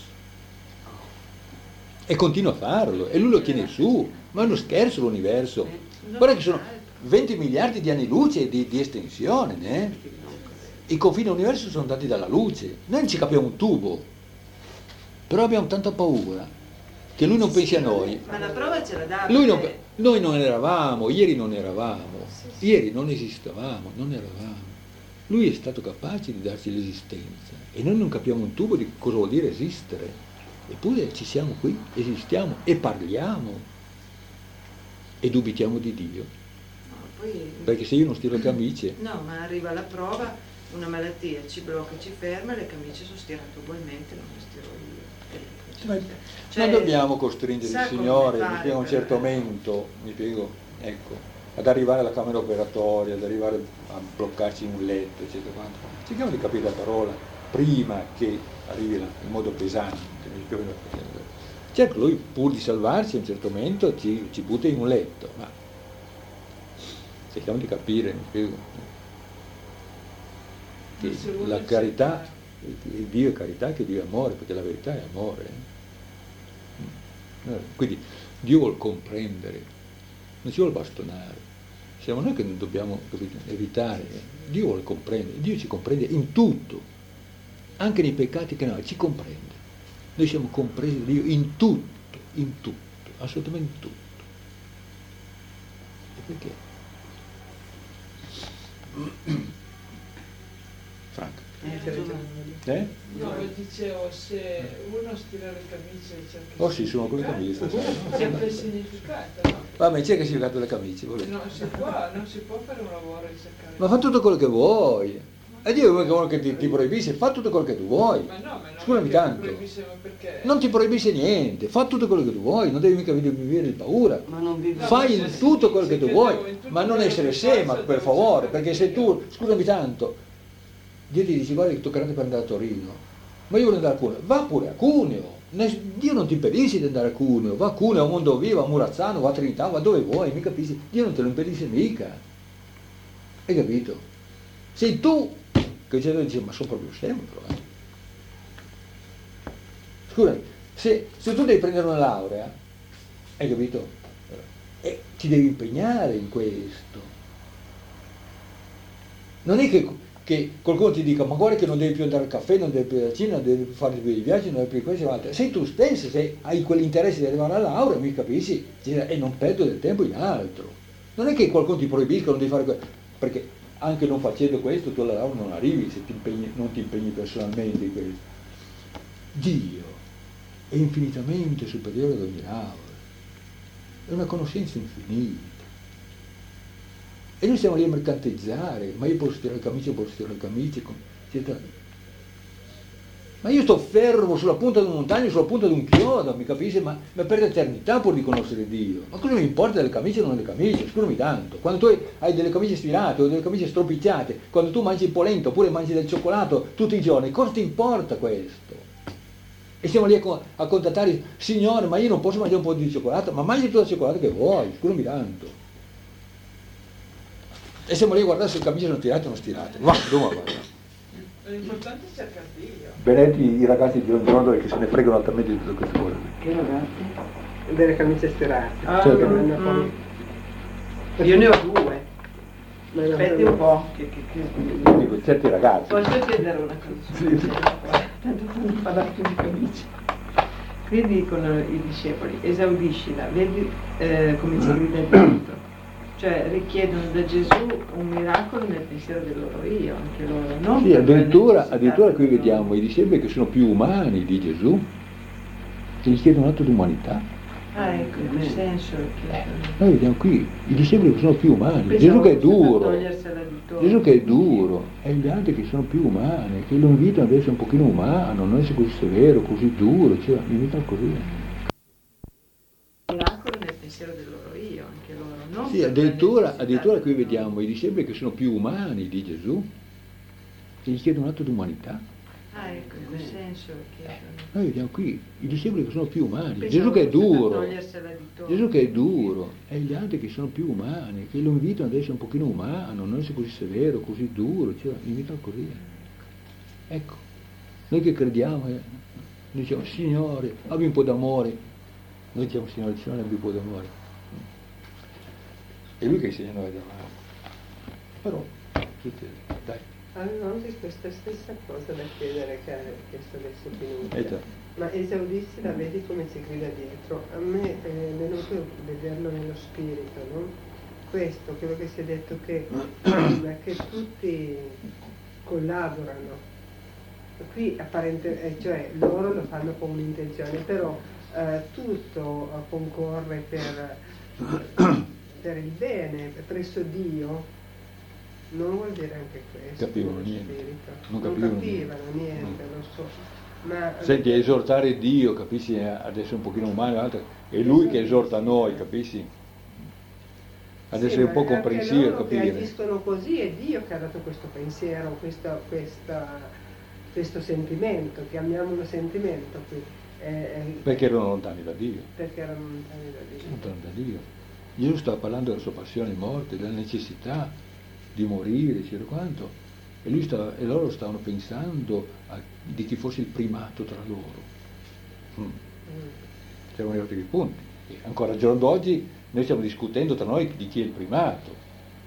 E continua a farlo, e lui lo tiene su, ma è uno scherzo l'universo. Guarda che sono venti miliardi di anni luce di, di estensione, né? I confini dell'universo sono dati dalla luce, noi non ci capiamo un tubo, però abbiamo tanta paura che lui non pensi a noi. Ma la prova ce la dà. Lui non, perché- noi non eravamo, ieri non eravamo, ieri non esistevamo, non eravamo. Lui è stato capace di darci l'esistenza e noi non capiamo un tubo di cosa vuol dire esistere. Eppure ci siamo qui, esistiamo e parliamo e dubitiamo di Dio. No, poi... Perché se io non stiro le camicie, No, ma arriva la prova, una malattia ci blocca, ci ferma, le camicie sono stirate ugualmente, non le stiro io. E le camicie- ma Cioè, non dobbiamo costringere sa il come Signore, fare mi spiego a un per- certo momento, mi spiego, ecco, ad arrivare alla camera operatoria, ad arrivare a bloccarci in un letto, eccetera. Quanto. Cerchiamo di capire la parola prima che arrivi la- in modo pesante. Mi spiego. Certo, lui pur di salvarci a un certo momento ci, ci butta in un letto, ma cerchiamo di capire, mi spiego, che Il secondo la è carità, cercare. il Dio è carità, che Dio è amore, perché la verità è amore. Eh, Quindi Dio vuol comprendere, non ci vuole bastonare. Siamo noi che non dobbiamo, capito, evitare. Dio vuole comprendere, Dio ci comprende in tutto, anche nei peccati che noi ci comprende. Noi siamo compresi da Dio in tutto, in tutto, assolutamente in tutto. E perché? Franco. Eh? No, lo dicevo, se uno stira le camicie e cerca Oh sì, sono con le significato, camicie. cerca il significato, no? Vabbè, cerca il significato delle camicie, volete. Non si può, non si può fare un lavoro di cercare. Ma fa tutto quello che vuoi. E Dio è uno che ti, ti proibisce, fa tutto quello che tu vuoi. Ma no, ma non Scusami perché tanto. proibisce, ma perché... Non ti proibisce niente, fa tutto quello che tu vuoi, non devi mica vivere di paura. Ma non vive. No, Fai ma in se- tutto quello se che tu credevo vuoi, in tutto ma non quello essere che scema, faccio, per devo favore, cercare perché se tu, Dio. scusami tanto, Dio ti dice guarda che toccherà per andare a Torino, ma io voglio andare a Cuneo, va pure a Cuneo, Ne- Dio non ti impedisce di andare a Cuneo, va a Cuneo, a Mondovì, va a Murazzano, va a Trinità, va dove vuoi, mi capisci? Dio non te lo impedisce mica, hai capito? Sei tu che dice, ma sono proprio scemo però, eh. Scusami, se, se tu devi prendere una laurea, hai capito? E ti devi impegnare in questo. Non è che, che qualcuno ti dica, ma guarda che non devi più andare al caffè, non devi più andare a cena, non devi più fare i viaggi, non devi più questo e l'altro. Sei tu stesso, se hai quell'interesse di arrivare alla laurea, mi capisci? E non perdo del tempo in altro. Non è che qualcuno ti proibisca, non devi fare questo, perché anche non facendo questo tu alla laurea non arrivi se ti impegni, non ti impegni personalmente in questo. Dio è infinitamente superiore ad ogni laurea, è una conoscenza infinita. E noi siamo lì a mercantizzare, ma io posso tirare le camicie, posso tirare le camicie, eccetera. Ma io sto fermo sulla punta di una montagna, sulla punta di un chiodo, mi capisci? Ma, ma per l'eternità pur di conoscere Dio. Ma cosa mi importa delle camicie o non delle camicie? Scusami tanto. Quando tu hai delle camicie stirate o delle camicie stropicciate, quando tu mangi polenta oppure mangi del cioccolato tutti i giorni, cosa ti importa questo? E siamo lì a, co- a contattare, Signore, ma io non posso mangiare un po' di cioccolato, ma mangi tutto il cioccolato che vuoi, scusami tanto. E siamo lì a guardare se le camicie sono tirate o non stirate. Va, dove va? L'importante è cercare Dio. Benedetti i ragazzi di giorno che se ne fregano altamente di tutte queste cose. Che ragazzi? Delle camicie stirate. Ah, Certo. Mm, mm. mm. Io ne ho due. Ma no, Aspetti no. un po'. Che, che, che... Dico, certi ragazzi. Posso chiedere una cosa? Sì. Tanto fanno parlare più di camicie. Qui dicono i discepoli, esaudiscila, vedi eh, come ci grida dentro. Cioè richiedono da Gesù un miracolo nel pensiero del loro io, anche loro. Non Sì, per la addirittura, necessità addirittura qui del vediamo loro. i discepoli che sono più umani di Gesù, che gli chiedono un atto di umanità. Ah, ecco, in quel senso. Che... Noi vediamo qui i discepoli che sono più umani, Pensavo Gesù che è fosse per duro, togliersela di torno. Gesù che è duro, e gli altri che sono più umani, che lo invitano ad essere un pochino umano, non essere così severo, così duro, cioè, li invitano così. Miracolo nel pensiero del loro io, anche loro. Non Sì, addirittura, addirittura qui vediamo i discepoli che sono più umani di Gesù, che gli chiedono un atto di umanità. Ah, ecco, in quel senso chiedono. Noi vediamo qui i discepoli che sono più umani, Pensavo Gesù che è fosse per duro, togliersela di torno. Gesù che è duro, e gli altri che sono più umani, che lo invitano ad essere un pochino umano, non essere così severo, così duro, cioè, li invitano così. Ecco, noi che crediamo, eh, noi diciamo, Signore, abbi un po' d'amore, noi diciamo, Signore, Signore, abbi un po' d'amore. È Lui che insegna a noi ad amare. Però, tutti, dai. Avevo anche questa stessa cosa da chiedere che ha chiesto adesso Pinuzia. Eh già. Ma esaudissi la vedi come si grida dietro? A me è venuto vederlo nello spirito, no? Questo, quello che si è detto che, che tutti collaborano. Qui apparentemente, cioè loro lo fanno con un'intenzione, però eh, tutto eh, concorre per, per il bene, presso Dio. Non vuol dire anche questo. Capivano lo niente. spirito. Non Non capivano capivano niente, niente. lo so. Ma, Senti, a esortare Dio, capisci, ad essere un pochino umano, altro, è Lui che esorta noi, capisci? Ad sì, essere un ma po' anche comprensivo, loro che capire. agiscono così, è Dio che ha dato questo pensiero, questo, questa, questo sentimento, chiamiamolo sentimento qui. Eh, eh, Perché erano lontani da Dio. perché erano lontani da Dio. Lontani da Dio. Gesù stava parlando della sua passione e morte, della necessità di morire, eccetera quanto, e, lui stava, e loro stavano pensando a, di chi fosse il primato tra loro. Mm. Mm. C'erano altri punti. E ancora al giorno d'oggi noi stiamo discutendo tra noi di chi è il primato.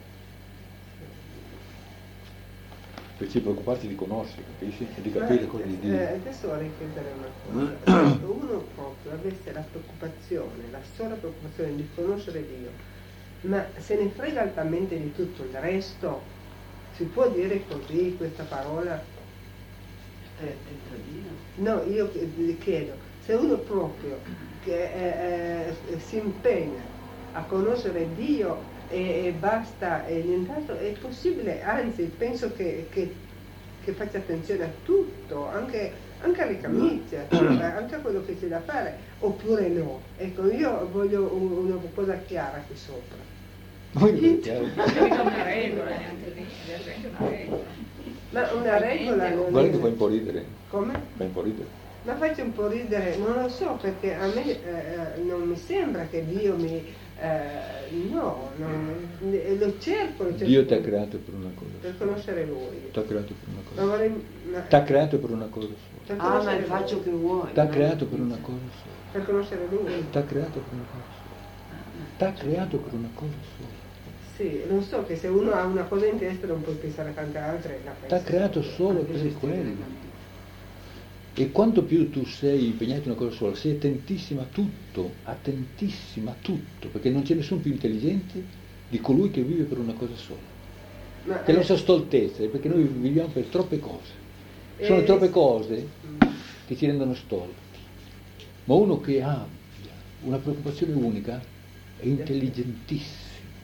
Invece preoccuparsi di conoscere, capisci? E di capire Ma, cosa gli eh, dire. adesso vorrei chiedere una cosa. Se uno proprio avesse la preoccupazione, la sola preoccupazione di conoscere Dio, ma se ne frega altamente di tutto il resto, si può dire così questa parola? Stai attento a Dio. No, io gli chiedo, se uno proprio che, eh, eh, si impegna a conoscere Dio e, e basta e nient'altro, è possibile, anzi penso che, che, che faccia attenzione a tutto, anche, anche alle camicie, cioè, anche a quello che c'è da fare, oppure no. Ecco, io voglio un, una cosa chiara qui sopra. Mica una regola, neanche lì, è anche una regola. Ma una regola non Guarda è... che fa un po' ridere. Come? Fa un po' ridere. Ma faccio un po' ridere, non lo so, perché a me eh, non mi sembra che Dio mi... Eh, no, non, lo cerco, lo cerco Dio ti ha creato per una cosa per sola. conoscere Lui. Ti ha creato per una Ma cosa sola. vorrei... ma- Ti ha creato per una cosa sola. per Ah, ma conoscere il faccio Lui. che vuoi. Ti ha no? creato per una cosa sola. Per conoscere Lui. Ti ha creato per una cosa sola. Ti ha creato per una cosa sola. Sì, non so che se uno ha una cosa in testa non puoi pensare a tante altre. la Ti ha pensi. creato solo Anche se per stai quello. nella- E quanto più tu sei impegnato in una cosa sola, sei attentissima a tutto, attentissima a tutto, perché non c'è nessuno più intelligente di colui che vive per una cosa sola. Ma, Che la eh, nostra stoltezza è perché noi viviamo per troppe cose. Sono eh, troppe cose mm, che ci rendono stolti. Ma uno che abbia una preoccupazione unica è intelligentissimo.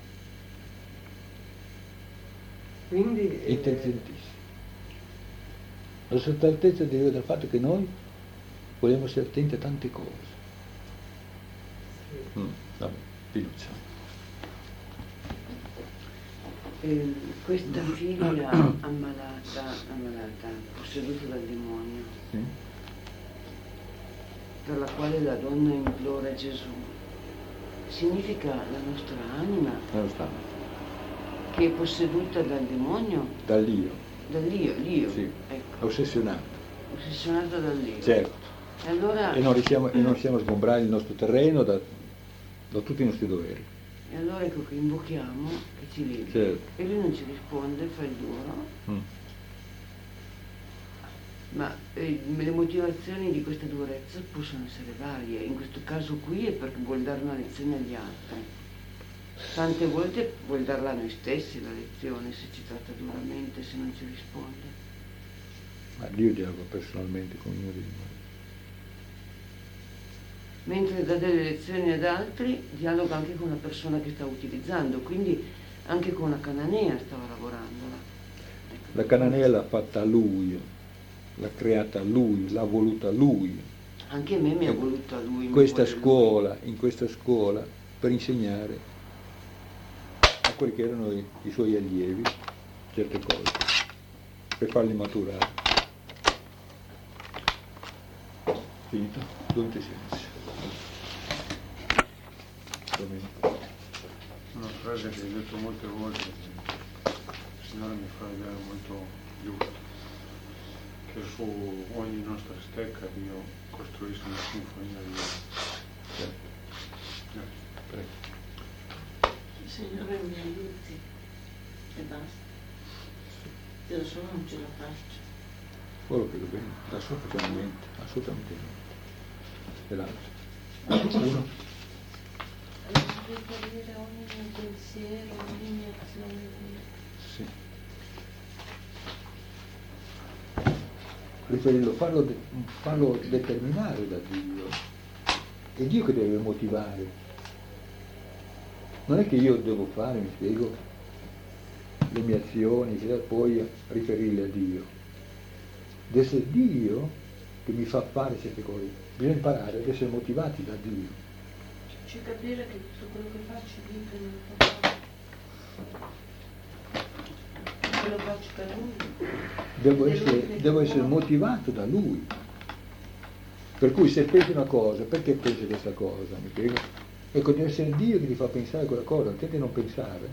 Quindi... È eh, intelligentissimo. La stoltezza deriva dal fatto che noi vogliamo essere attenti a tante cose. sì. Mm, vabbè, fiducia. Eh, questa figlia ammalata, ammalata, posseduta dal demonio, Sì? per la quale la donna implora Gesù, significa la nostra anima Non lo stanno. che è posseduta dal demonio, Dall'io, dall'io, l'io, sì, ecco, ossessionato, ossessionata dall'io. certo. E allora, E non riusciamo, e non riusciamo a sgombrare il nostro terreno da, da tutti i nostri doveri. e allora ecco che invochiamo che ci liberi. Certo. E lui non ci risponde, fa il duro, Mm. ma eh, le motivazioni di questa durezza possono essere varie. In questo caso qui è perché vuol dare una lezione agli altri. Tante volte vuol darla a noi stessi la lezione, se ci tratta duramente, se non ci risponde. Ma Dio dialoga personalmente con ognuno di noi. Mentre dà delle lezioni ad altri, dialoga anche con la persona che sta utilizzando, quindi anche con la cananea stava lavorando. Ecco. La cananea l'ha fatta lui, l'ha creata lui, l'ha voluta lui. Anche me mi ha Ecco, voluta lui. mi Questa vuole lui. scuola, in questa scuola, per insegnare quelli che erano i, i suoi allievi, certe cose, per farli maturare. Finito? Due silenzio. Una frase che hai detto molte volte, che il Signore mi fa vedere molto giusto, che su ogni nostra stecca Dio costruisce una sinfonia di Dio. Prego. Il Signore mi aiuti e basta. Io da solo non ce la faccio. Quello che lo bene, da solo facciamo niente, assolutamente niente. E l'altro? Uno? Riferire ogni mio pensiero, ogni mia azione. Sì. Riferirlo, farlo, de- farlo determinare da Dio. È Dio che deve motivare. Non è che io devo fare, mi spiego, le mie azioni e poi riferirle a Dio. Deve essere Dio che mi fa fare certe cose. Bisogna imparare ad essere motivati da Dio. Cioè capire che tutto quello che faccio Dio che non lo fa. Che lo faccio per Lui. Devo essere, devo essere motivato da Lui. Per cui se pensi una cosa, perché pensi questa cosa? Mi spiego? Ecco, deve essere Dio che ti fa pensare a quella cosa, altrimenti non pensare.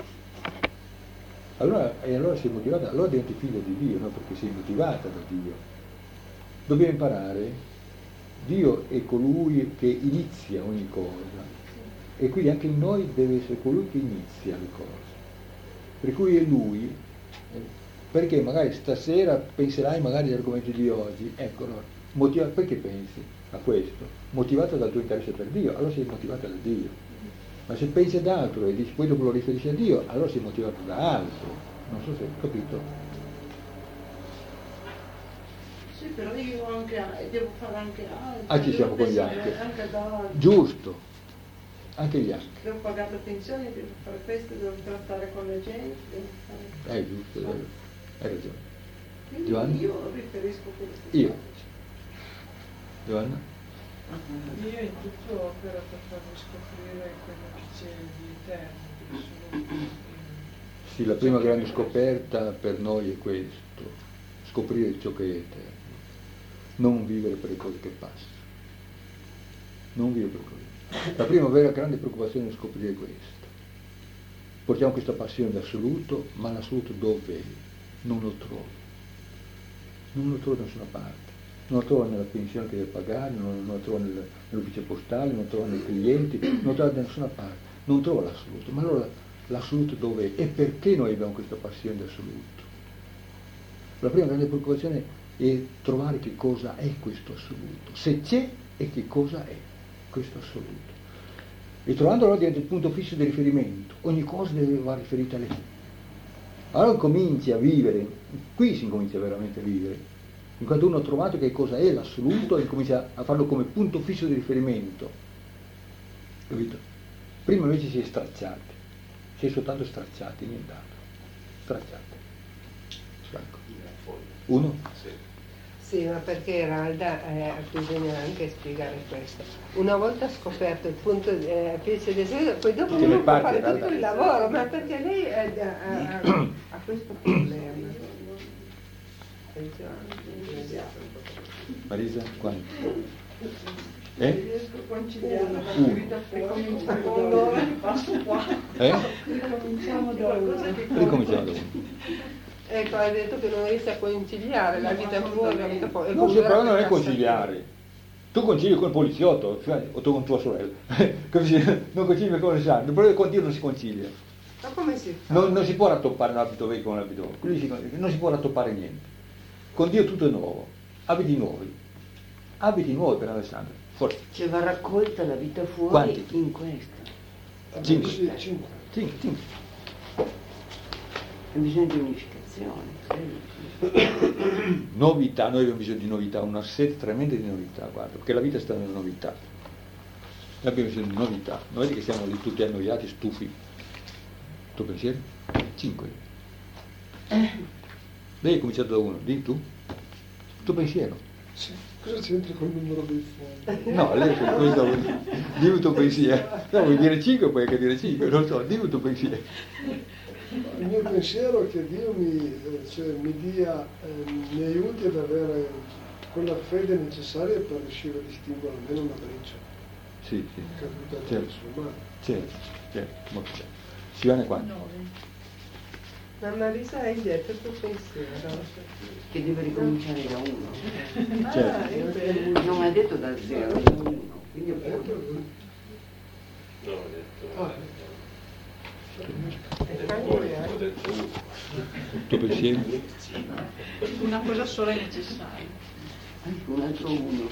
Allora, e allora sei motivata, allora diventi figlio di Dio, no? Perché sei motivata da Dio. Dobbiamo imparare, Dio è colui che inizia ogni cosa, e quindi anche in noi deve essere colui che inizia le cose. Per cui è Lui, perché magari stasera penserai magari agli argomenti di oggi, ecco, no, motiva, perché pensi a questo? Motivato dal tuo interesse per Dio, allora sei motivata da Dio. Ma se pensi ad altro e dici, poi dopo lo riferisci a Dio, allora sei motivato da altro. Non so se hai capito. Sì, però io anche, devo fare anche altro. Ah, ci siamo con gli altri. altri. Anche da altri. Giusto. Anche gli altri. Devo pagare le pensioni, devo fare feste, devo trattare con la gente, devo fare... È giusto, è vero. Hai ragione. Quindi Giovanni? io riferisco quello che Io. faccio. Giovanna? Io in tutto opero per farmi scoprire quello che c'è di eterno, di assoluto. Sì, la prima grande scoperta per noi è questo, scoprire ciò che è eterno, non vivere per le cose che passano, non vivere per le cose. La prima vera grande preoccupazione è scoprire questo. Portiamo questa passione d'assoluto, ma l'assoluto dov'è? Non lo trovo, non lo trovo da nessuna parte. Non lo trovo nella pensione che deve pagare, non, non lo trovo nel, nell'ufficio postale, non lo trovo nei clienti, non lo trovo da nessuna parte, non trovo l'assoluto. Ma allora l'assoluto dov'è? E perché noi abbiamo questa passione d'assoluto? La prima grande preoccupazione è trovare che cosa è questo assoluto, se c'è e che cosa è questo assoluto. E trovandolo diventa il punto fisso di riferimento, ogni cosa deve va riferita a lei. Allora cominci a vivere, qui si incomincia veramente a vivere. In quanto uno ha trovato che cosa è l'assoluto e comincia a farlo come punto fisso di riferimento. Capito? Prima invece si è stracciati, si è soltanto stracciati, nient'altro. Stracciati. Franco. Uno? Sì, ma perché in realtà eh, bisogna anche spiegare questo. Una volta scoperto il punto eh, fisso di riferimento, poi dopo uno può fare tutto il lavoro, ma perché lei eh, ha, ha, ha questo problema. Marisa, quanto? Eh? Riesco a conciliare l'attività fuori con loro che passo qua. Eh? Ricominciamo da uno. Ricominciamo da uno. Ecco, hai detto che non riesce a conciliare la vita fuori e la vita fuori. No, però non è conciliare. Tu concili con il poliziotto, cioè, o tu con tua sorella. Non concili con il santo, però con Dio non si concilia. Ma come si fa? Non, non si può rattoppare un abito vecchio con un abito nuovo, non si può rattoppare niente. Con Dio tutto è nuovo, abiti nuovi, abiti nuovi per Alessandro. Forse. Cioè va raccolta la vita fuori. Quanti? In questa. Cinque. Cinque. Cinque. Cinque. C'è bisogno di unificazione. Novità, noi abbiamo bisogno di novità, una sete tremenda di novità, guarda, perché la vita sta nella novità. Noi abbiamo bisogno di novità, noi che siamo lì tutti annoiati, stufi. Tuo pensiero? Cinque. Lei è cominciato da uno, di tu? Tuo pensiero? Sì. Cosa c'entra col numero dei fogli? No, lei per questo dimmi un tuo pensiero. No, vuoi dire cinque, puoi anche dire cinque, non so, dimmi un tuo pensiero. Il mio pensiero è che Dio mi, cioè, mi dia, eh, mi aiuti ad avere quella fede necessaria per riuscire a distinguere almeno una briciola. Sì, sì. Caduta dalle Certo, sue mani. certo, certo, molto bene. Si va quanto? Ma Marisa, hai detto il tuo pensiero? Che deve ricominciare da uno. Certo. Ah, non ha detto da zero, da uno. Quindi ho detto. No, ho detto. Ah. Ho detto uno. Il tuo pensiero? Una cosa sola è necessaria. Ecco, un altro uno.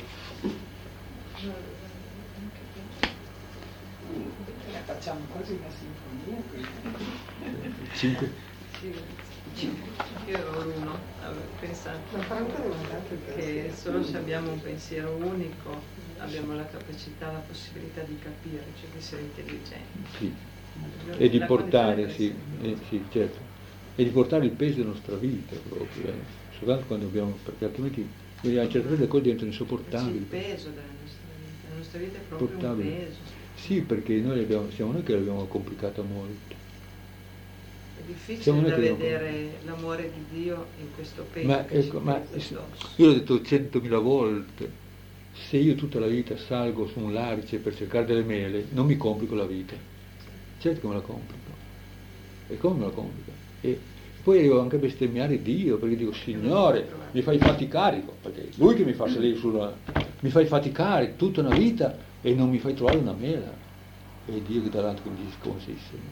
La facciamo quasi una sinfonia qui. Cinque? Sì, io ero l'uno, avevo pensato Ma Franco non ha dato il che pensiero. solo se abbiamo un pensiero unico abbiamo la capacità, la possibilità di capire, cioè di essere intelligenti. Sì. E di La portare, condizione sì, eh, sì, certo. E di portare il peso della nostra vita proprio, eh. Soltanto quando abbiamo, perché altrimenti a certe volte le cose diventano per essere- insopportabili. il peso della nostra vita, la nostra vita è proprio un Portabili. peso. Sì, perché noi abbiamo, siamo noi che l'abbiamo complicata molto. È difficile Siamo noi da che dobbiamo- vedere l'amore di Dio in questo peso Ma, che ci ecco, ma pesa addosso. io l'ho detto centomila volte, se io tutta la vita salgo su un larice per cercare delle mele, non mi complico la vita. Certo che me la complico. E come me la complico? E poi arrivo anche a bestemmiare Dio, perché dico, Signore, mi fai faticare, perché è Lui che mi fa salire sulla... mi fai faticare tutta una vita e non mi fai trovare una mela. E Dio che dall'altro mi dice, sconsissimo.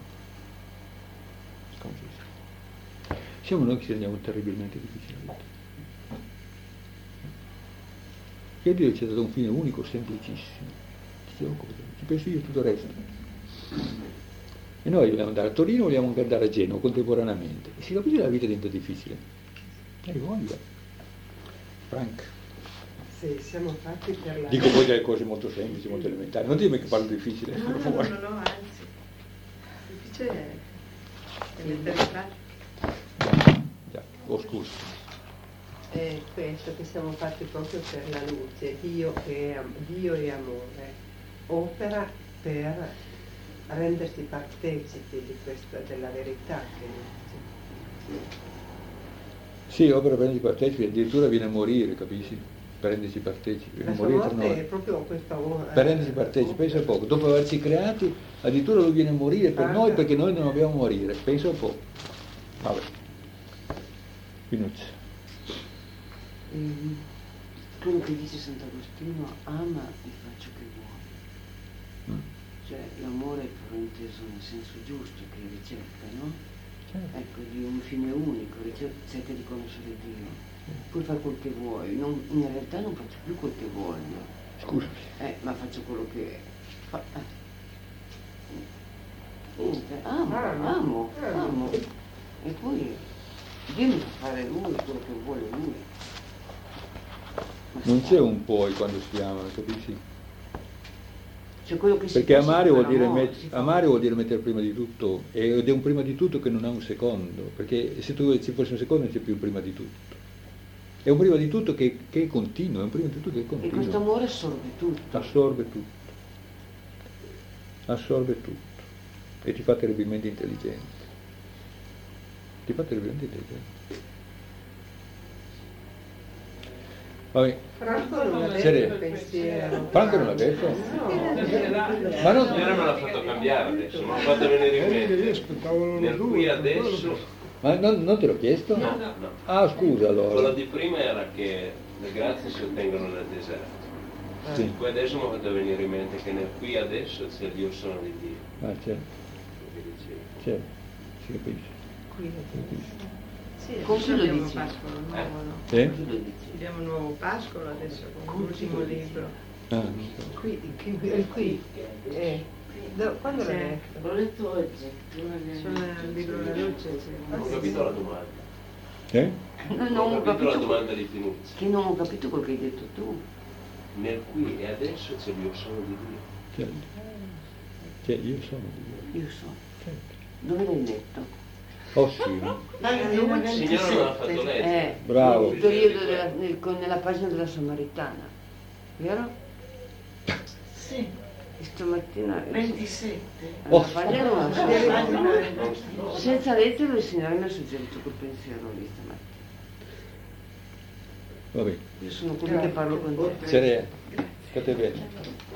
Sconsissimo. Siamo noi che ci rendiamo terribilmente difficile la vita. Che Dio ci ha dato un fine unico, semplicissimo. Ci occupa, ci penso io tutto il resto. E noi vogliamo andare a Torino, vogliamo anche andare a Genova contemporaneamente. E si capisce che la vita diventa difficile. Hai voglia. Frank. Sì, siamo fatti per la... Dico poi delle cose molto semplici, molto elementari. Non dimmi che parlo difficile. No, per no, no, favore. no, no, anzi, difficile è, è mettere in pratica. Già, oh scusa. È questo che siamo fatti proprio per la luce, Dio è, am- Dio è amore, opera per rendersi partecipi di questa, della verità che è luce. Sì, opera per rendersi partecipi, addirittura viene a morire, capisci? Per rendersi partecipi. La viene a sua morire tra morte è noi. proprio questa ora. Per rendersi partecipi, pensa un poco. Dopo averci creati, addirittura lui viene a morire per noi perché noi non dobbiamo morire. Pensa un po'. Vabbè. Pinuccia. Ehm, quello che dice Sant'Agostino, ama e faccio che vuoi. Mm. Cioè l'amore è però inteso nel senso giusto, che è ricerca, no? Certo. Ecco, di un fine unico, ricer- cerca di conoscere Dio. Puoi fare quel che vuoi, non- in realtà non faccio più quel che voglio, Scusami. eh, ma faccio quello che fa. eh. Niente, amo, Amo, amo, amo. amo. E poi Dio mi fa fare lui quello che vuole lui. Ma Non sta- c'è un poi quando si ama, capisci? Cioè quello che si Perché fa, si amare fa vuol, dire l'amore, met- si fa- amare vuol dire mettere prima di tutto, ed è un prima di tutto che non ha un secondo, perché se tu ci fosse un secondo non c'è più un prima di tutto. È un prima di tutto che, che è continuo, è un prima di tutto che è E questo continuo. amore assorbe tutto. Assorbe tutto. Assorbe tutto. E ti fa terribilmente intelligente. Ti fa terribilmente intelligente. Vabbè. Franco non ha detto Sereno. il pensiero. Franco non l'ha detto? No. Ma non... Stasera me l'ha fatto cambiare adesso, me l'ha fatto venire in Eh, io mente. aspettavo loro Nel due, qui per adesso, quello Ma non, non te l'ho chiesto? no, no. Ah, scusa Quello allora. di prima era che le grazie si ottengono nel deserto. Sì. Poi adesso mi ha fatto venire in mente che nel qui adesso c'è Dio sono di Dio. Ah, certo, Che dicevi. certo, si capisce. Qui Si capisce. Sì, Con adesso chi lo abbiamo dici? Pascolo nuovo, no? Eh? Chi lo dice? Abbiamo un nuovo Pascolo adesso con Con l'ultimo chi lo dici? libro. Ah, non so. Qui, qui, qui. Eh, do- quando l'ha Sì. detto? L'ho letto oggi. Sul libro La luce c'è. Ho capito la domanda. Eh? No, Ho non ho capito la capito, domanda di Pinuzzi. che non ho capito quello che hai detto tu. Nel qui e adesso c'è Dio sono di Dio. Certo. Cioè, io sono di Dio. Io so. Certo. Dove l'hai letto? Oh sì, Il Signore non l'ha fatto lei. Eh, bravo. nel periodo della, nel- con- nella pagina della Samaritana, vero? Sì, E stamattina ventisette. alla pagina non la Pagina so. Senza leggerlo il Signore mi ha suggerito quel pensiero lì stamattina. Va bene. Io sono quello che parlo con te. Cerea, state bene.